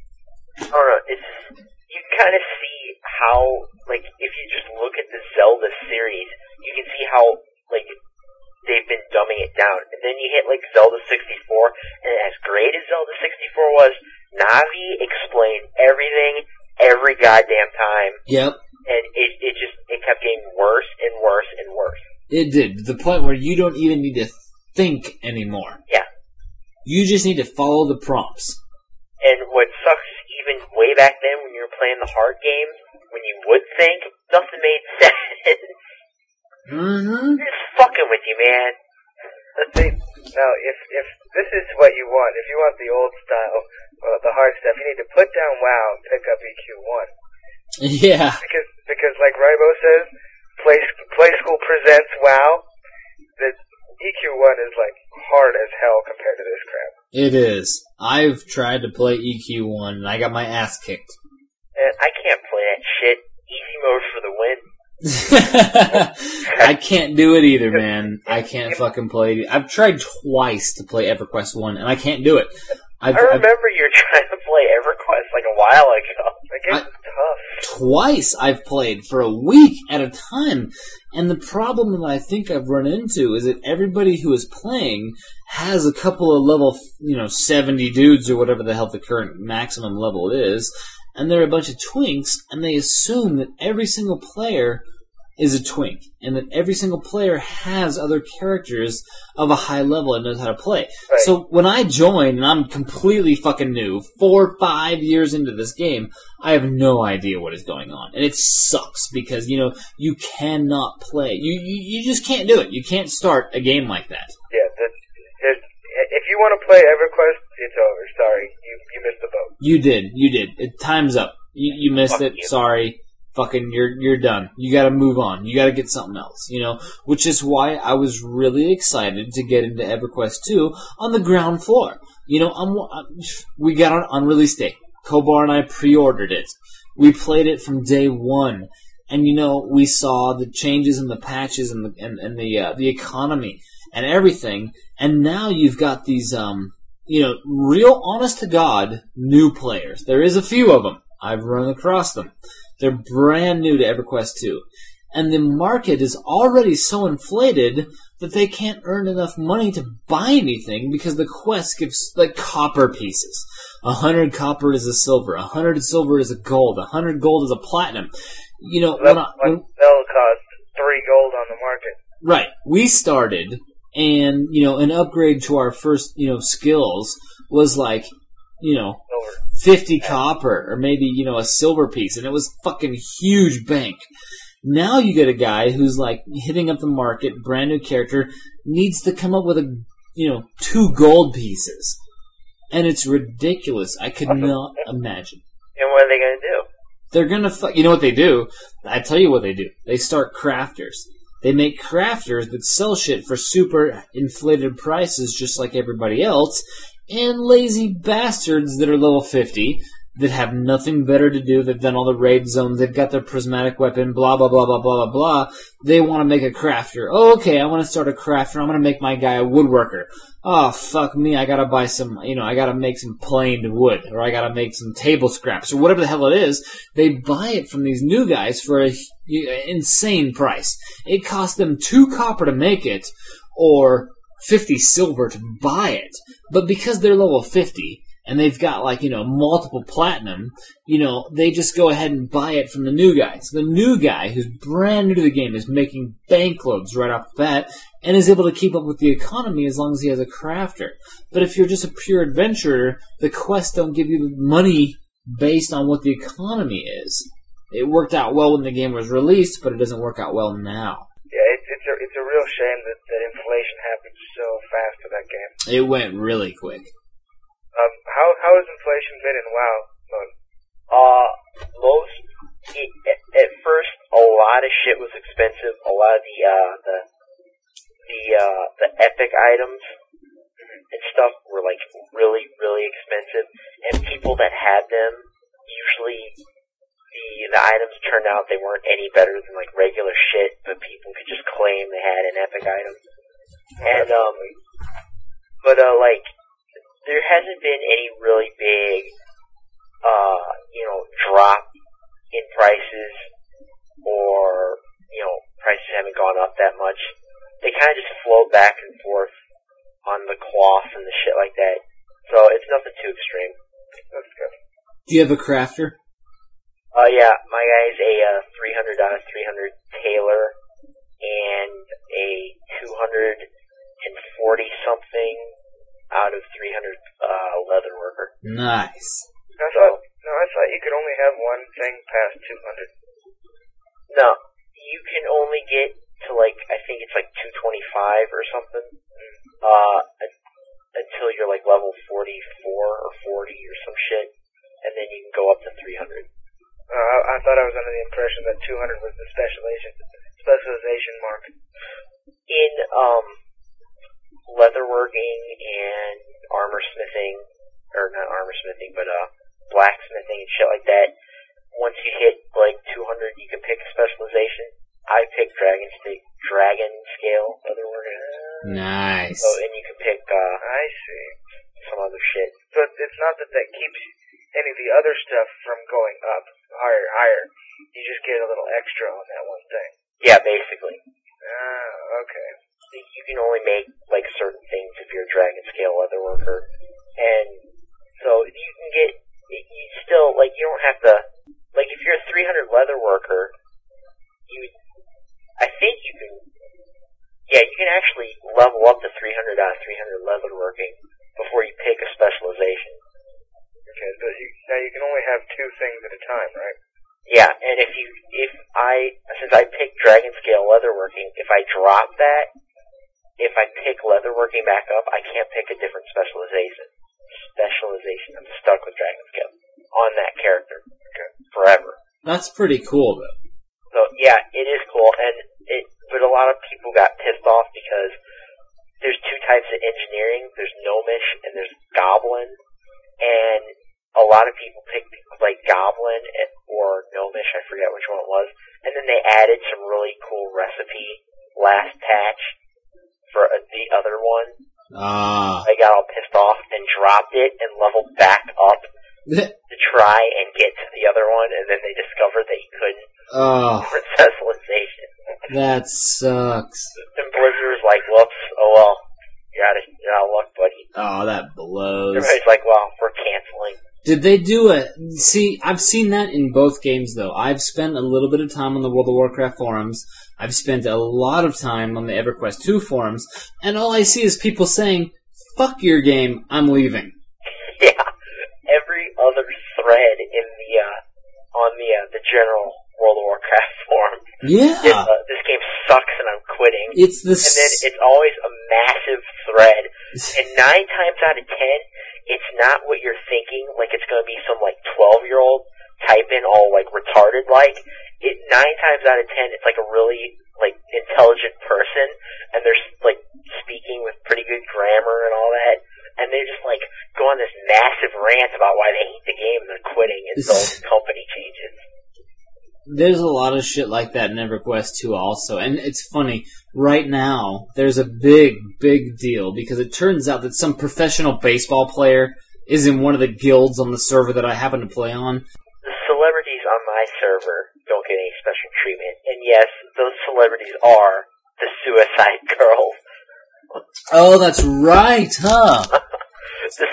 I don't know, it's, you kind of see how, like, if you just look at the Zelda series, you can see how, like, they've been dumbing it down. And then you hit, like, Zelda sixty-four, and as great as Zelda sixty-four was, Navi explained everything every goddamn time. Yep. And it, it just, it kept getting worse and worse and worse. It did, to the point where you don't even need to think anymore. Yeah. You just need to follow the prompts. And what sucks is even way back then when you were playing the hard games, when you would think, nothing made sense. Mm-hmm. They're just fucking with you, man. Let's see. Now, if if this is what you want, if you want the old style, uh, the hard stuff, you need to put down WoW and pick up E Q one. Yeah. Because, because like Rybo says, Play, Play School presents WoW. The E Q one is like hard as hell compared to this crap. It is. I've tried to play E Q one and I got my ass kicked. And I can't play that shit. Easy mode for the win. I can't do it either, man. I can't fucking play it. I've tried twice to play EverQuest one and I can't do it. I've, I remember I've, you were trying to play EverQuest like a while ago. That game's tough. Twice I've played for a week at a time. And the problem that I think I've run into is that everybody who is playing has a couple of level, you know, seventy dudes or whatever the hell the current maximum level is, and they're a bunch of twinks, and they assume that every single player is a twink, and that every single player has other characters of a high level and knows how to play. Right. So when I join, and I'm completely fucking new, four, five years into this game, I have no idea what is going on. And it sucks, because, you know, you cannot play. You, you, you just can't do it. You can't start a game like that. Yeah, the, there's, if you want to play EverQuest, it's over. Sorry, you you missed the boat. You did. You did. It, time's up. You, you missed Fuck it. you. Sorry. Fucking, you're you're done. You gotta move on. You gotta get something else, you know? Which is why I was really excited to get into EverQuest two on the ground floor. You know, I'm, I'm, we got on, on release day. Kobar and I pre-ordered it. We played it from day one. And, you know, we saw the changes in the patches and the, and, and the, uh, the economy and everything. And now you've got these, um, you know, real honest to God new players. There is a few of them. I've run across them. They're brand new to EverQuest two. And the market is already so inflated that they can't earn enough money to buy anything because the quest gives, like, copper pieces. A hundred copper is a silver. A hundred silver is a gold. A hundred gold is a platinum. You know, That, when I, when, when, that'll cost three gold on the market. right. We started, and, you know, an upgrade to our first, you know, skills was like, you know, Silver. fifty copper, or maybe, you know, a silver piece, and it was fucking huge bank. Now you get a guy who's like hitting up the market, brand new character, needs to come up with a, you know, two gold pieces. And it's ridiculous. I could not imagine. And what are they going to do? They're gonna, fu- you know what they do? I tell you what they do. They start crafters. They make crafters that sell shit for super inflated prices just like everybody else, and lazy bastards that are level fifty, that have nothing better to do, they've done all the raid zones, they've got their prismatic weapon, blah, blah, blah, blah, blah, blah, blah. They want to make a crafter. Oh, okay, I want to start a crafter, I'm going to make my guy a woodworker. Oh, fuck me, I gotta buy some, you know, I gotta make some planed wood, or I gotta make some table scraps, or whatever the hell it is. They buy it from these new guys for an insane price. It costs them two copper to make it, or fifty silver to buy it. But because they're level fifty, and they've got like, you know, multiple platinum, you know, they just go ahead and buy it from the new guy. So the new guy, who's brand new to the game, is making bankloads right off the bat, and is able to keep up with the economy as long as he has a crafter. But if you're just a pure adventurer, the quests don't give you money based on what the economy is. It worked out well when the game was released, but it doesn't work out well now. Yeah, it's it's a it's a real shame that, that inflation happened so fast to that game. It went really quick. Um, how how has inflation been in WoW mode? Uh, most it, at, at first, a lot of shit was expensive. A lot of the uh the the uh the epic items and stuff were like really really expensive, and people that had them usually. The, the items turned out they weren't any better than like regular shit, but people could just claim they had an epic item. And um, but uh, like there hasn't been any really big, uh, you know, drop in prices, or you know, prices haven't gone up that much. They kind of just float back and forth on the cloth and the shit like that. So it's nothing too extreme. That's good. Do you have a crafter? Uh, yeah, my guy's a uh, three hundred out of three hundred tailor and a two hundred forty something out of three hundred uh, leather worker. Nice. I thought, no, I thought you could only have one thing past two hundred. No, you can only get to like, I think it's like two twenty-five or something, uh, until you're like level forty-four or forty or some shit, and then you can go up to three hundred. Uh, I, I thought I was under the impression that two hundred was the specialization specialization mark. In um, leatherworking and armor smithing, or not armor smithing, but uh, blacksmithing and shit like that, once you hit like two hundred, you can pick a specialization. I picked dragon stick, dragon scale leatherworking. Nice. So, and you can pick uh, I see. some other shit. But it's not that that keeps any of the other stuff from going up higher, higher. You just get a little extra on that one thing. Yeah, basically. Ah, okay. You can only make like certain things if you're a dragon scale leatherworker, and so you can get. You still like you don't have to like if you're a three hundred leatherworker, you. I think you can. Yeah, you can actually level up to three hundred out of three hundred leatherworking before you pick a specialization. Okay, but you, now you can only have two things at a time, right? Yeah, and if you, if I, since I picked dragon scale leatherworking, if I drop that, if I pick leatherworking back up, I can't pick a different specialization. Specialization. I'm stuck with dragon scale on that character. Okay. Forever. That's pretty cool, though. So, yeah, it is cool, and it, but a lot of people got pissed off because there's two types of engineering. There's gnomish and there's goblin, and a lot of people picked like goblin or gnomish, I forget which one it was, and then they added some really cool recipe last patch for uh, the other one. Ah. I got all pissed off and dropped it and leveled back up to try and get to the other one, and then they discovered that you couldn't. Oh. For specialization. That sucks. And Blizzard was like, whoops, oh well, you're out of, you're out of luck, buddy. Oh, that blows. Everybody's like, well, we're canceling. Did they do it? See, I've seen that in both games, though. I've spent a little bit of time on the World of Warcraft forums. I've spent a lot of time on the EverQuest two forums, and all I see is people saying, fuck your game, I'm leaving. Yeah. Every other thread in the, uh, on the, uh, the general World of Warcraft forum. Yeah. Is, uh, this game sucks and I'm quitting. It's the And then it's always a massive thread. And nine times out of ten, it's not what you're thinking, like it's gonna be some like twelve year old type in all like retarded like. It nine times out of ten it's like a really like intelligent person, and they're like speaking with pretty good grammar and all that, and they just like go on this massive rant about why they hate the game and they're quitting until the company changes. There's a lot of shit like that in EverQuest two also, and it's funny, right now, there's a big, big deal, because it turns out that some professional baseball player is in one of the guilds on the server that I happen to play on. The celebrities on my server don't get any special treatment, and yes, those celebrities are the Suicide Girls. Oh, that's right, huh? the,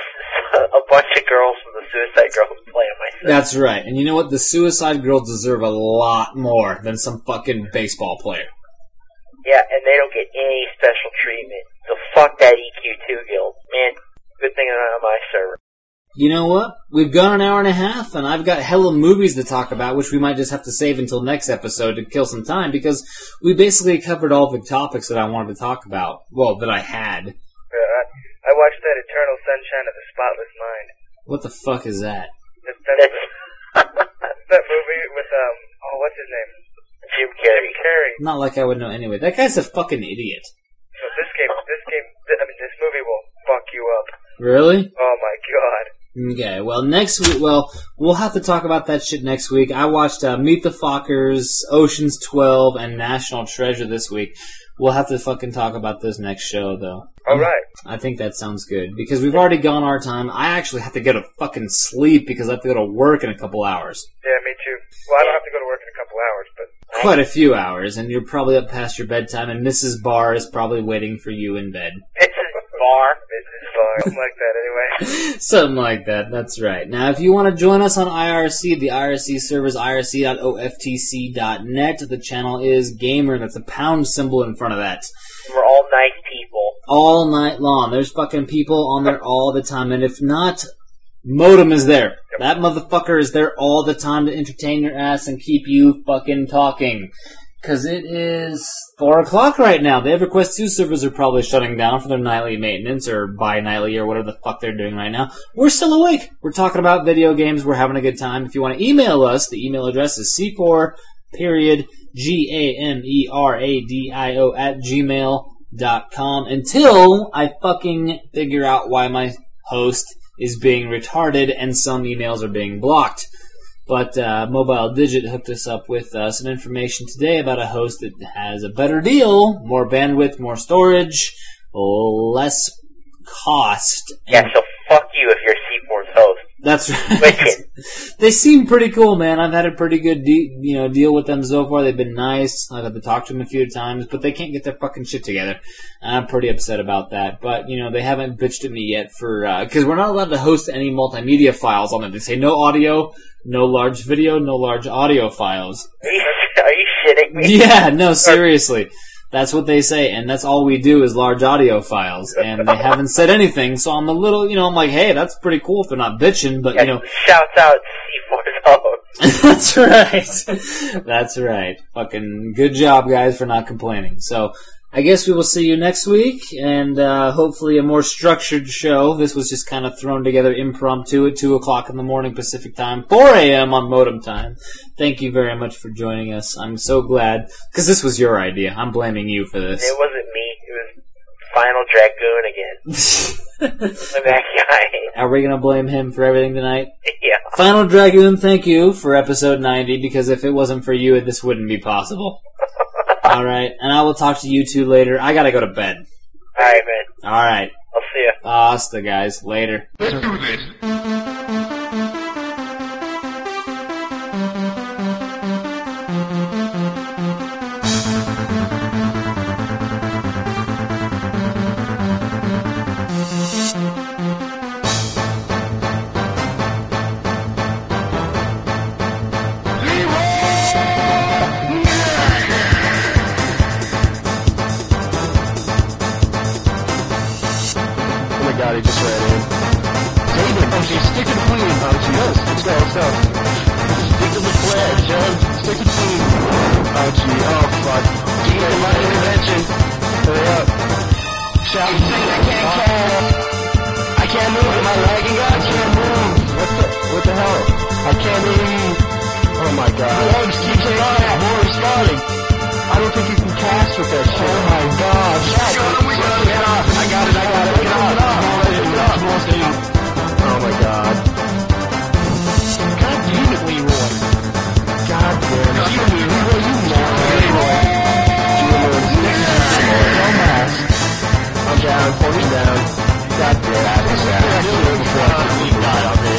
a bunch of girls from the Suicide Girls play on my set. That's right. And you know what? The Suicide Girls deserve a lot more than some fucking baseball player. Yeah, and they don't get any special treatment. So fuck that E Q two guild. Man, good thing I'm on my server. You know what? We've gone an hour and a half, and I've got hella movies to talk about, which we might just have to save until next episode to kill some time, because we basically covered all the topics that I wanted to talk about. Well, that I had. Yeah, I, I watched that Eternal Sunshine of the Spotless Mind. What the fuck is that? That, that, that movie with, um, oh, what's his name? Jim Carrey. Jim Carrey. Not like I would know anyway. That guy's a fucking idiot. So this game, this game, I mean, this movie will fuck you up. Really? Oh my god. Okay, well, next week, well, we'll have to talk about that shit next week. I watched uh, Meet the Fockers, Ocean's twelve, and National Treasure this week. We'll have to fucking talk about this next show, though. Alright. I think that sounds good, because we've already gone our time. I actually have to go to fucking sleep, because I have to go to work in a couple hours. Yeah, me too. Well, I don't have to go to work in a couple hours, but... Quite a few hours, and you're probably up past your bedtime, and Missus Barr is probably waiting for you in bed. Missus Barr. Missus Barr. Something like that, anyway. Something like that, that's right. Now, if you want to join us on I R C, the I R C server is I R C dot O F T C dot net. The channel is Gamer, that's a pound symbol in front of that. We're all nice people. All night long. There's fucking people on there all the time, and if not, Modem is there. That motherfucker is there all the time to entertain your ass and keep you fucking talking. Cause it is four o'clock right now. The EverQuest two servers are probably shutting down for their nightly maintenance or bi-nightly or whatever the fuck they're doing right now. We're still awake. We're talking about video games. We're having a good time. If you want to email us, the email address is c four period G A M E R A D I O at gmail dot com until I fucking figure out why my host is being retarded and some emails are being blocked. But uh, Mobile Digit hooked us up with uh, some information today about a host that has a better deal, more bandwidth, more storage, less cost. Yeah, so fuck you if you're C four's host. That's right. Wicked. They seem pretty cool, man. I've had a pretty good de- you know, deal with them so far. They've been nice. I've had to talk to them a few times, but they can't get their fucking shit together. And I'm pretty upset about that. But, you know, they haven't bitched at me yet for, uh, cause we're not allowed to host any multimedia files on it. They say no audio, no large video, no large audio files. Are you, are you shitting me? Yeah, no, seriously. That's what they say, and that's all we do is large audio files, and they haven't said anything, so I'm a little, you know, I'm like, hey, that's pretty cool if they're not bitching, but, Yeah, you know. shouts out C four's host. That's right. That's right. Fucking good job, guys, for not complaining. So, I guess we will see you next week, and uh, hopefully a more structured show. This was just kind of thrown together impromptu at two o'clock in the morning Pacific time, four a.m. on Modem time. Thank you very much for joining us. I'm so glad, because this was your idea. I'm blaming you for this. It wasn't me. It was Final Dragoon again. That guy. Are we going to blame him for everything tonight? Yeah. Final Dragoon, thank you for episode ninety, because if it wasn't for you, this wouldn't be possible. Alright, and I will talk to you two later. I gotta go to bed. Alright, man. Alright. I'll see ya. Hasta, guys. Later. Let's do this. God, he just ran in. David, okay, stick to the queen. Oh, gee, yes, let's go, let's go. Stick to the pledge, John. Stick to the queen. Oh, gee, oh, fuck. Keep in my intervention. Hurry up. Shout. I can't call. I can't move. Am I lagging out? I can't move. What the, what the hell? I can't move. Oh, my God. The logs keep saying, oh, yeah, more responding. I don't think you can cast with that shit. Oh, my God. Get off. I got it, I got it. Get off. Oh my God. God damn it, Leroy. God damn it. You, Leroy, you know. Leroy. Dumbass. I'm down, forty down. God damn it.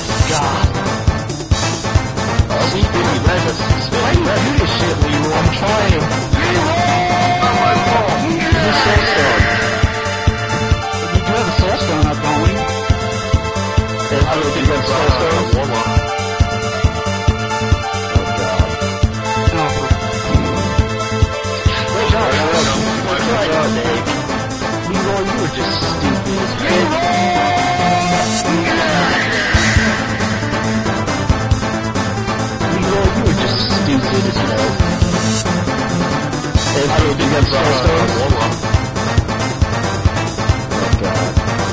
Warm up. Wait, no, no, no, no. What's up, Dave? Leroy, you were just stupid as hell. Leroy, you were just stupid as hell. And I don't think that's uh, warm up. Oh, God.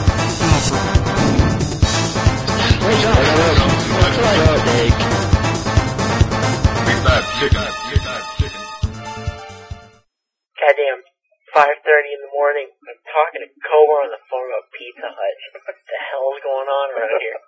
Wait, no, no, no, no. What's up, Dave? Beat that chicken. Beat that chicken. Goddamn, five thirty in the morning. I'm talking to Cobra on the phone about Pizza Hut. What the hell's going on around here?